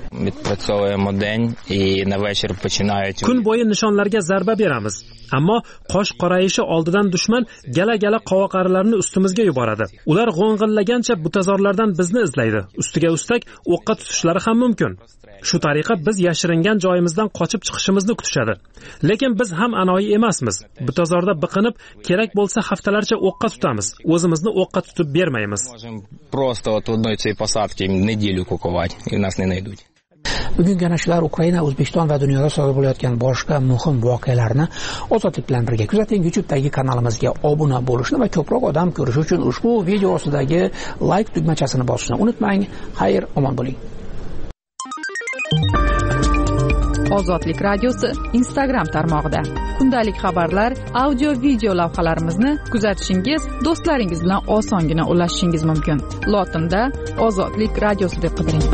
Kun bo'yi nishonlarga zarba beramiz, ammo qosh qorayishi oldidan dushman gala-gala qovoqarlarni ustimizga yuboradi. Ular g'o'ng'illagancha butazorlardan bizni izlaydi. Ustiga ustak o'qqa tutishlari ham mumkin. Shu tariqa biz yashiringan joyimizdan qochib chiqishimizni kutishadi. Lekin biz ham anoyi emasmiz. Butazorda biqinib, kerak bo'lsa haftalarcha o'qqa tutamiz. O'zimizni o'qqa tutib bermaymiz. Просто вот в одной цей посадке неделю куковать, и нас не найдут. Bugungi anashlar Ukraina, O'zbekiston va dunyoda sodir bo'layotgan boshqa muhim voqealarni ozodlik bilan birga kuzating. YouTube'dagi kanalimizga obuna bo'lishni va ko'proq odam ko'rishi uchun ushbu video ostidagi like tugmachasini bosishni unutmang. Xayr, omon bo'ling. Ozodlik radiosi Instagram tarmog'ida kundalik xabarlar, audio video lavhalarimizni kuzatishingiz, do'stlaringiz bilan osongina ulashishingiz mumkin. Lotinda Ozodlik radiosi deb qidiring.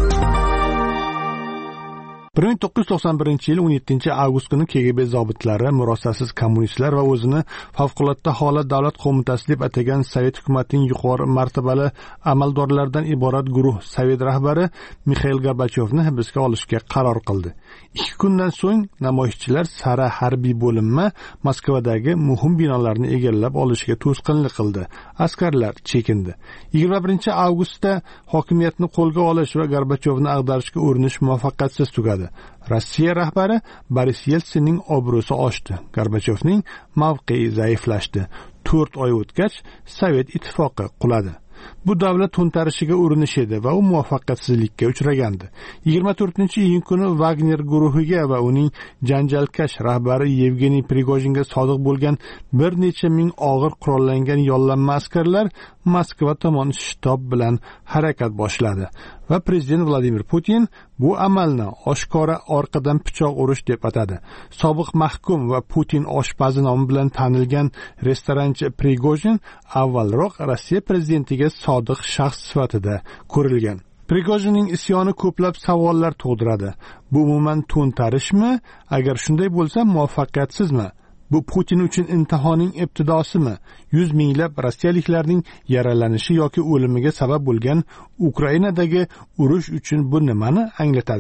bir ming to'qqiz yuz to'qson birinchi yil o'n yettinchi avgust kuni K G B zobitlari, murosasiz kommunistlar va o'zini favqulodda holat davlat qo'mitasi deb atagan Sovet hukumatining yuqori martabali amaldorlaridan iborat guruh Sovet rahbari Mixail Gorbachyovni hibsga olishga qaror qildi. Ikki kundan so'ng namoyishchilar Sara harbiy bo'linma Moskvadagi muhim binolarni egallab olishga to'sqinlik qildi. Askarlar chekindi. yigirma birinchi avgustda hokimiyatni qo'lga olish va Gorbachyovni ag'darishga urinish muvaffaqiyatsiz tugadi. Rossiya rahbari Boris Yeltsinning obro'si oshdi. Gorbachyovning mavqei zaiflashdi. to'rt oy o'tgach, Sovet ittifoqi quladi. Bu davlat to'ntarishiga urinish edi va u muvaffaqiyatsizlikka uchragandi. yigirma to'rtinchi iyun kuni Wagner guruhiga va uning janjalkash rahbari Yevgeniy Prigojinga sodiq bo'lgan bir necha ming og'ir qurollangan yollanma askarlar Moskva tomon shtab bilan harakat boshladi va prezident Vladimir Putin bu amalni oshkora orqadan pichoq urish deb atadi. Sobiq mahkum va Putin oshpazi nomi bilan tanilgan restoranchi Prigojin avvalroq Rossiya prezidentiga sodiq shaxs sifatida ko'rilgan. Prigojinning isyoni ko'plab savollar tug'diradi. Bu umuman to'ntarishmi? Agar shunday bo'lsa, muvaffaqiyatsizmi? Bu Putin uchun imtihonning ibtidosimi? yuz minglab rossiyaliklarning yaralanishi yoki o'limiga sabab bo'lgan Ukrainadagi urush uchun bu nimani anglatadi?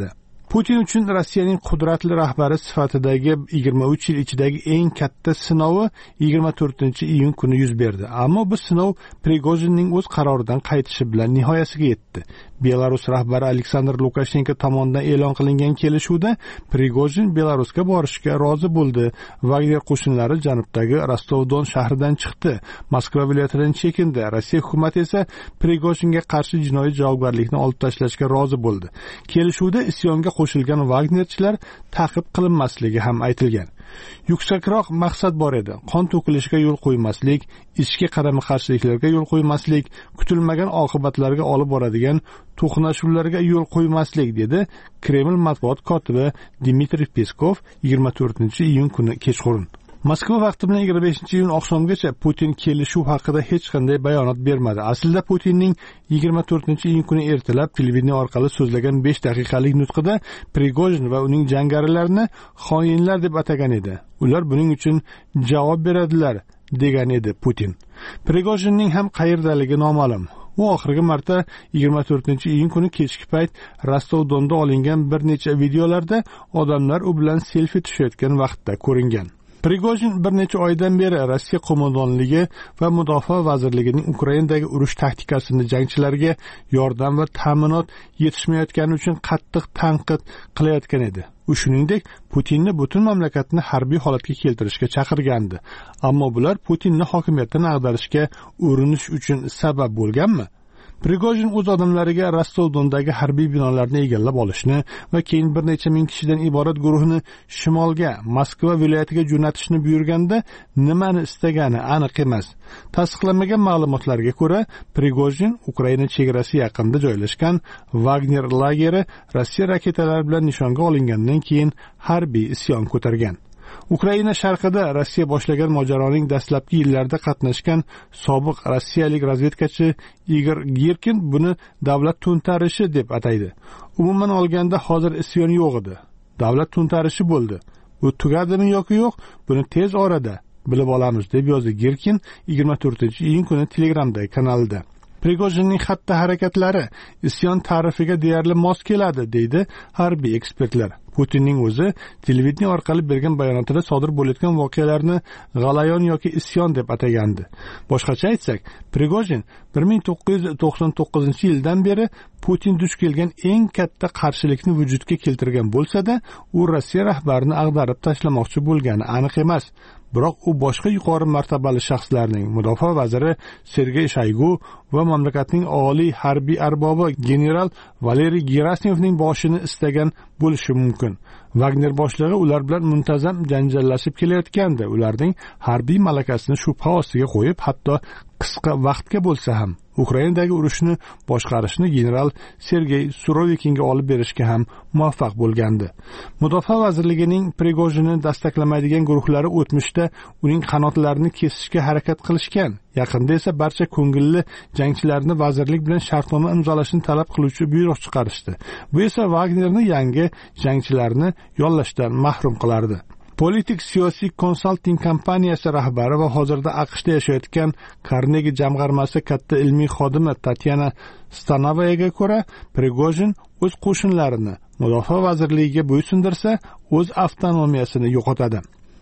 Putin uchun Rossiyaning qudratli rahbari sifatidagi yigirma uch yil ichidagi eng katta sinovi yigirma to'rtinchi iyun kuni yuz berdi. Ammo bu sinov Prigojinning o'z qaroridan qaytishi bilan nihoyasiga yetdi. Belarus rahbari Aleksandr Lukashenko tomonidan e'lon qilingan kelishuvda Prigojin Belarusga borishga rozi bo'ldi. Wagner qo'shinlari janubdagi Rostov-Don shahridan chiqdi. Moskva viloyatidan chekindi. Rossiya hukumati esa Prigojinga qarshi jinoiy javobgarlikni olib tashlashga rozi bo'ldi. Kelishuvda isyonga qo'shilgan Wagnerchilar ta'qib qilinmasligi ham aytilgan. Yuksakroq maqsad bor edi. Qon to'kilishiga yo'l qo'ymaslik, ichki qarama-qarshiliklarga yo'l qo'ymaslik, kutilmagan oqibatlarga olib boradigan to'qnashuvlarga yo'l qo'ymaslik, dedi Kreml matbuot kotibi Dmitriy Peskov yigirma to'rtinchi iyun kuni kechqurun. Moskva vaqti bilan yigirma beshinchi iyun oqshomgacha Putin kelishuv haqida hech qanday bayonot bermadi. Aslida Putinning yigirma to'rtinchi iyun kuni ertalab televideniya orqali so'zlagan besh daqiqalik nutqida Prigojin va uning jangarilarini xoinlar deb atagan edi. Ular buning uchun javob beradilar, degan edi Putin. Prigojinning ham qayerdaligi noma'lum. U oxirgi marta yigirma to'rtinchi iyun kuni kechki payt Rostov-Donda olingan bir necha videolarda odamlar u bilan selfi tushayotgan vaqtda ko'ringan. Prigojin bir necha oydan beri Rossiya qo'mondonligi va mudofaa vazirligining Ukrainadagi urush taktikasini jangchilarga yordam va ta'minot yetishmayotgani uchun qattiq tanqid qilayotgan edi. U shuningdek Putinni butun mamlakatni harbiy holatga keltirishga chaqirgandi. Ammo bular Putinni hokimiyatdan ag'darishga urinish uchun sabab bo'lganmi? Prigojin o'z odamlariga Rostov-Dondagi harbiy binolarni egallab olishni va keyin bir necha ming kishidan iborat guruhni shimolga, Moskva viloyatiga jo'natishni buyurganda nimani istagani aniq emas. Tasdiqlanmagan ma'lumotlarga ko'ra, Prigojin Ukraina chegarasi yaqinida joylashgan Wagner lageri Rossiya raketalari bilan nishonga olingandan keyin harbiy isyon ko'targan. Ukraina sharqida Rossiya boshlagan mojaroning dastlabki yillarida qatnashgan sobiq rossiyalik razvedkachi Igor Girkin buni davlat to'ntarishi deb ataydi. Umuman olganda hozir isyon yo'q edi. Davlat to'ntarishi bo'ldi. Bu tugadimi yoki yo'q, buni tez orada bilib olamiz, deb yozdi Girkin yigirma to'rtinchi iyun kuni Telegramdagi kanalida. Prigojinning xatti-harakatlari isyon ta'rifiga deyarli mos keladi, deydi harbiy ekspertlar. Putinning o'zi televideniya orqali bergan bayonotida sodir bo'layotgan voqealarni g'alayon yoki isyon deb atagandi. Boshqacha aytsak, Prigojin bir ming to'qqiz yuz to'qson to'qqizinchi yildan beri Putin duch kelgan eng katta qarshilikni vujudga keltirgan bo'lsa-da, u Rossiya rahbarini ag'darib tashlamoqchi bo'lgani aniq emas. Biroq u boshqa yuqori martabali shaxslarning, mudofaa vaziri Sergey Shoygu va mamlakatning oliy harbiy arbobi general Valeriy Gerasimovning boshini istagan bo'lishi mumkin. Wagner boshlig'i ular bilan muntazam janjallashib kelayotgandi. Ularning harbiy malakasini shubha ostiga qo'yib, hatto qisqa vaqtga bo'lsa ham Ukrainadagi urushni boshqarishni general Sergey Surovikinga olib berishga ham muvaffaq bo'lgandi. Mudofaa vazirligining Prigojinni dastaklamaydigan guruhlari o'tmishda uning qanotlarini kesishga harakat qilishgan. Yaqinda esa barcha ko'ngilli jangchilarni vazirlik bilan shartnoma imzolashni talab qiluvchi buyruq chiqarishdi. Bu esa Wagnerni yangi jangchilarni yollashdan mahrum qilardi. Politik siyosiy konsalting kompaniyasi rahbari va hozirda AQShda yashayotgan Carnegie jamg'armasi katta ilmiy xodimi Tatyana Stanovayaga ko'ra, Prigojin o'z qo'shinlarini mudofaa vazirligiga bo'ysundirsa, o'z avtonomiyasini yo'qotadi.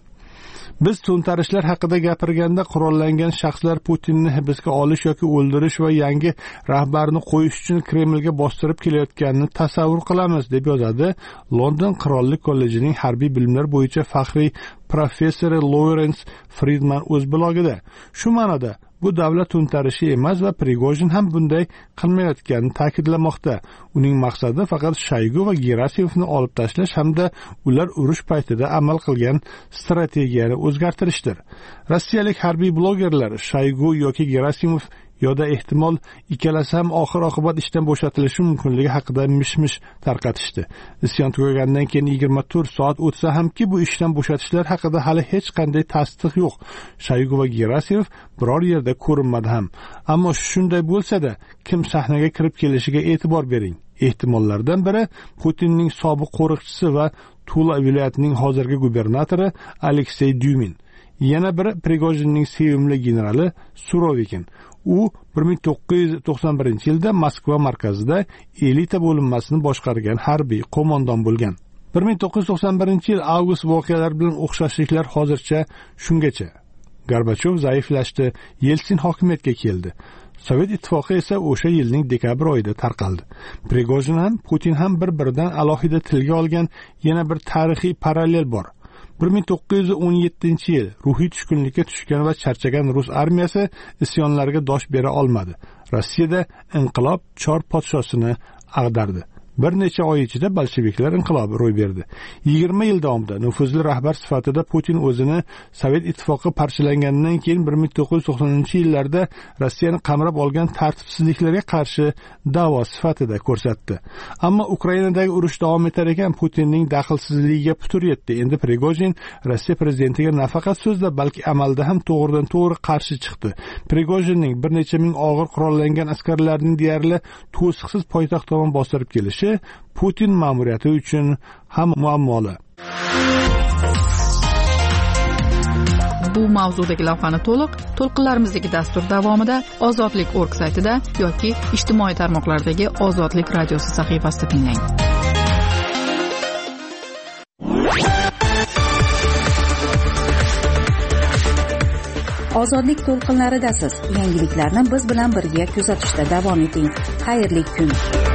Biz to'ntarishlar haqida gapirganda qurollangan shaxslar Putinni hibsga olish yoki o'ldirish va yangi rahbarni qo'yish uchun Kremlga bostirib kelayotganini tasavvur qilamiz, deb yozadi London Qirollik kollejining harbiy bilimlar bo'yicha faxriy professori Lawrence Friedman o'z blogida. Shu ma'noda bu davlat to'ntarishi emas va Prigojin ham bunday qilmayotganini ta'kidlamoqda. Uning maqsadi faqat Shoygu va Gerasimovni olib tashlash hamda ular urush paytida amal qilgan strategiyani o'zgartirishdir. Rossiyalik harbiy blogerlar Shoygu yoki Gerasimov yoda ehtimol ikkalasi ham oxir oqibat ishdan bo'shatilishi mumkinligi haqida mish-mish tarqatishdi. Isyon tugagandan keyin yigirma to'rt soat o'tsa hamki bu ishdan bo'shatishlar haqida hali hech qanday tasdiq yo'q. Shoygu va Gerasimov biror yerda ko'rinmadi ham. Ammo shunday bo'lsa-da, kim sahnaga kirib kelishiga e'tibor bering. Ehtimollardan biri Putinning sobiq qo'riqchisi va Tula viloyatining hozirgi gubernatori Aleksey Dyumin. yana biri Prigojinning sevimli generali Surovikin. U bir ming to'qqiz yuz to'qson birinchi yilda Moskva markazida elita bo'linmasini boshqargan harbiy qo'mondon bo'lgan. bir ming to'qqiz yuz to'qson birinchi yil avgust voqealari bilan o'xshashliklar hozircha shungacha. Gorbachov zaiflashdi, Yeltsin hokimiyatga keldi. Sovet ittifoqi esa o'sha yilning dekabr oyida tarqaldi. Prigojin ham, Putin ham bir-biridan alohida tilga olgan yana bir tarixiy parallel bor. bir ming to'qqiz yuz o'n yettinchi yil ruhiy tushkunlikka tushgan va charchagan rus armiyasi isyonlarga dosh bera olmadi. Rossiyada inqilob chor podshosini ag'dardi. Bir necha oy ichida bolsheviklar inqilobi ro'y berdi. yigirma yil davomida nufuzli rahbar sifatida Putin o'zini Sovet ittifoqi parchalanganidan keyin bir ming to'qqiz yuz to'qsoninchi yillarda Rossiyani qamrab olgan tartibsizliklarga qarshi da'vo sifatida ko'rsatdi. Ammo Ukrainadagi urush davom etar ekan Putinning daxlsizligiga putur yetdi. Endi Prigojin Rossiya prezidentiga nafaqat so'zda, balki amalda ham to'g'ridan to'g'ri qarshi chiqdi. Prigojinning bir necha ming og'ir qurollangan askarlarning deyarli to'siqsiz poytaxt tomon bostirib kelishi Putin ma'muriyati uchun ham muammoli. Bu mavzudagi lavhani to'liq to'lqinlarimizdagi dastur davomida ozodlik org saytida yoki ijtimoiy tarmoqlardagi Ozodlik radiosi sahifasida tinglang. Ozodlik to'lqinlaridasiz. Yangiliklarni biz bilan birga kuzatishda davom eting. Xayrli kun.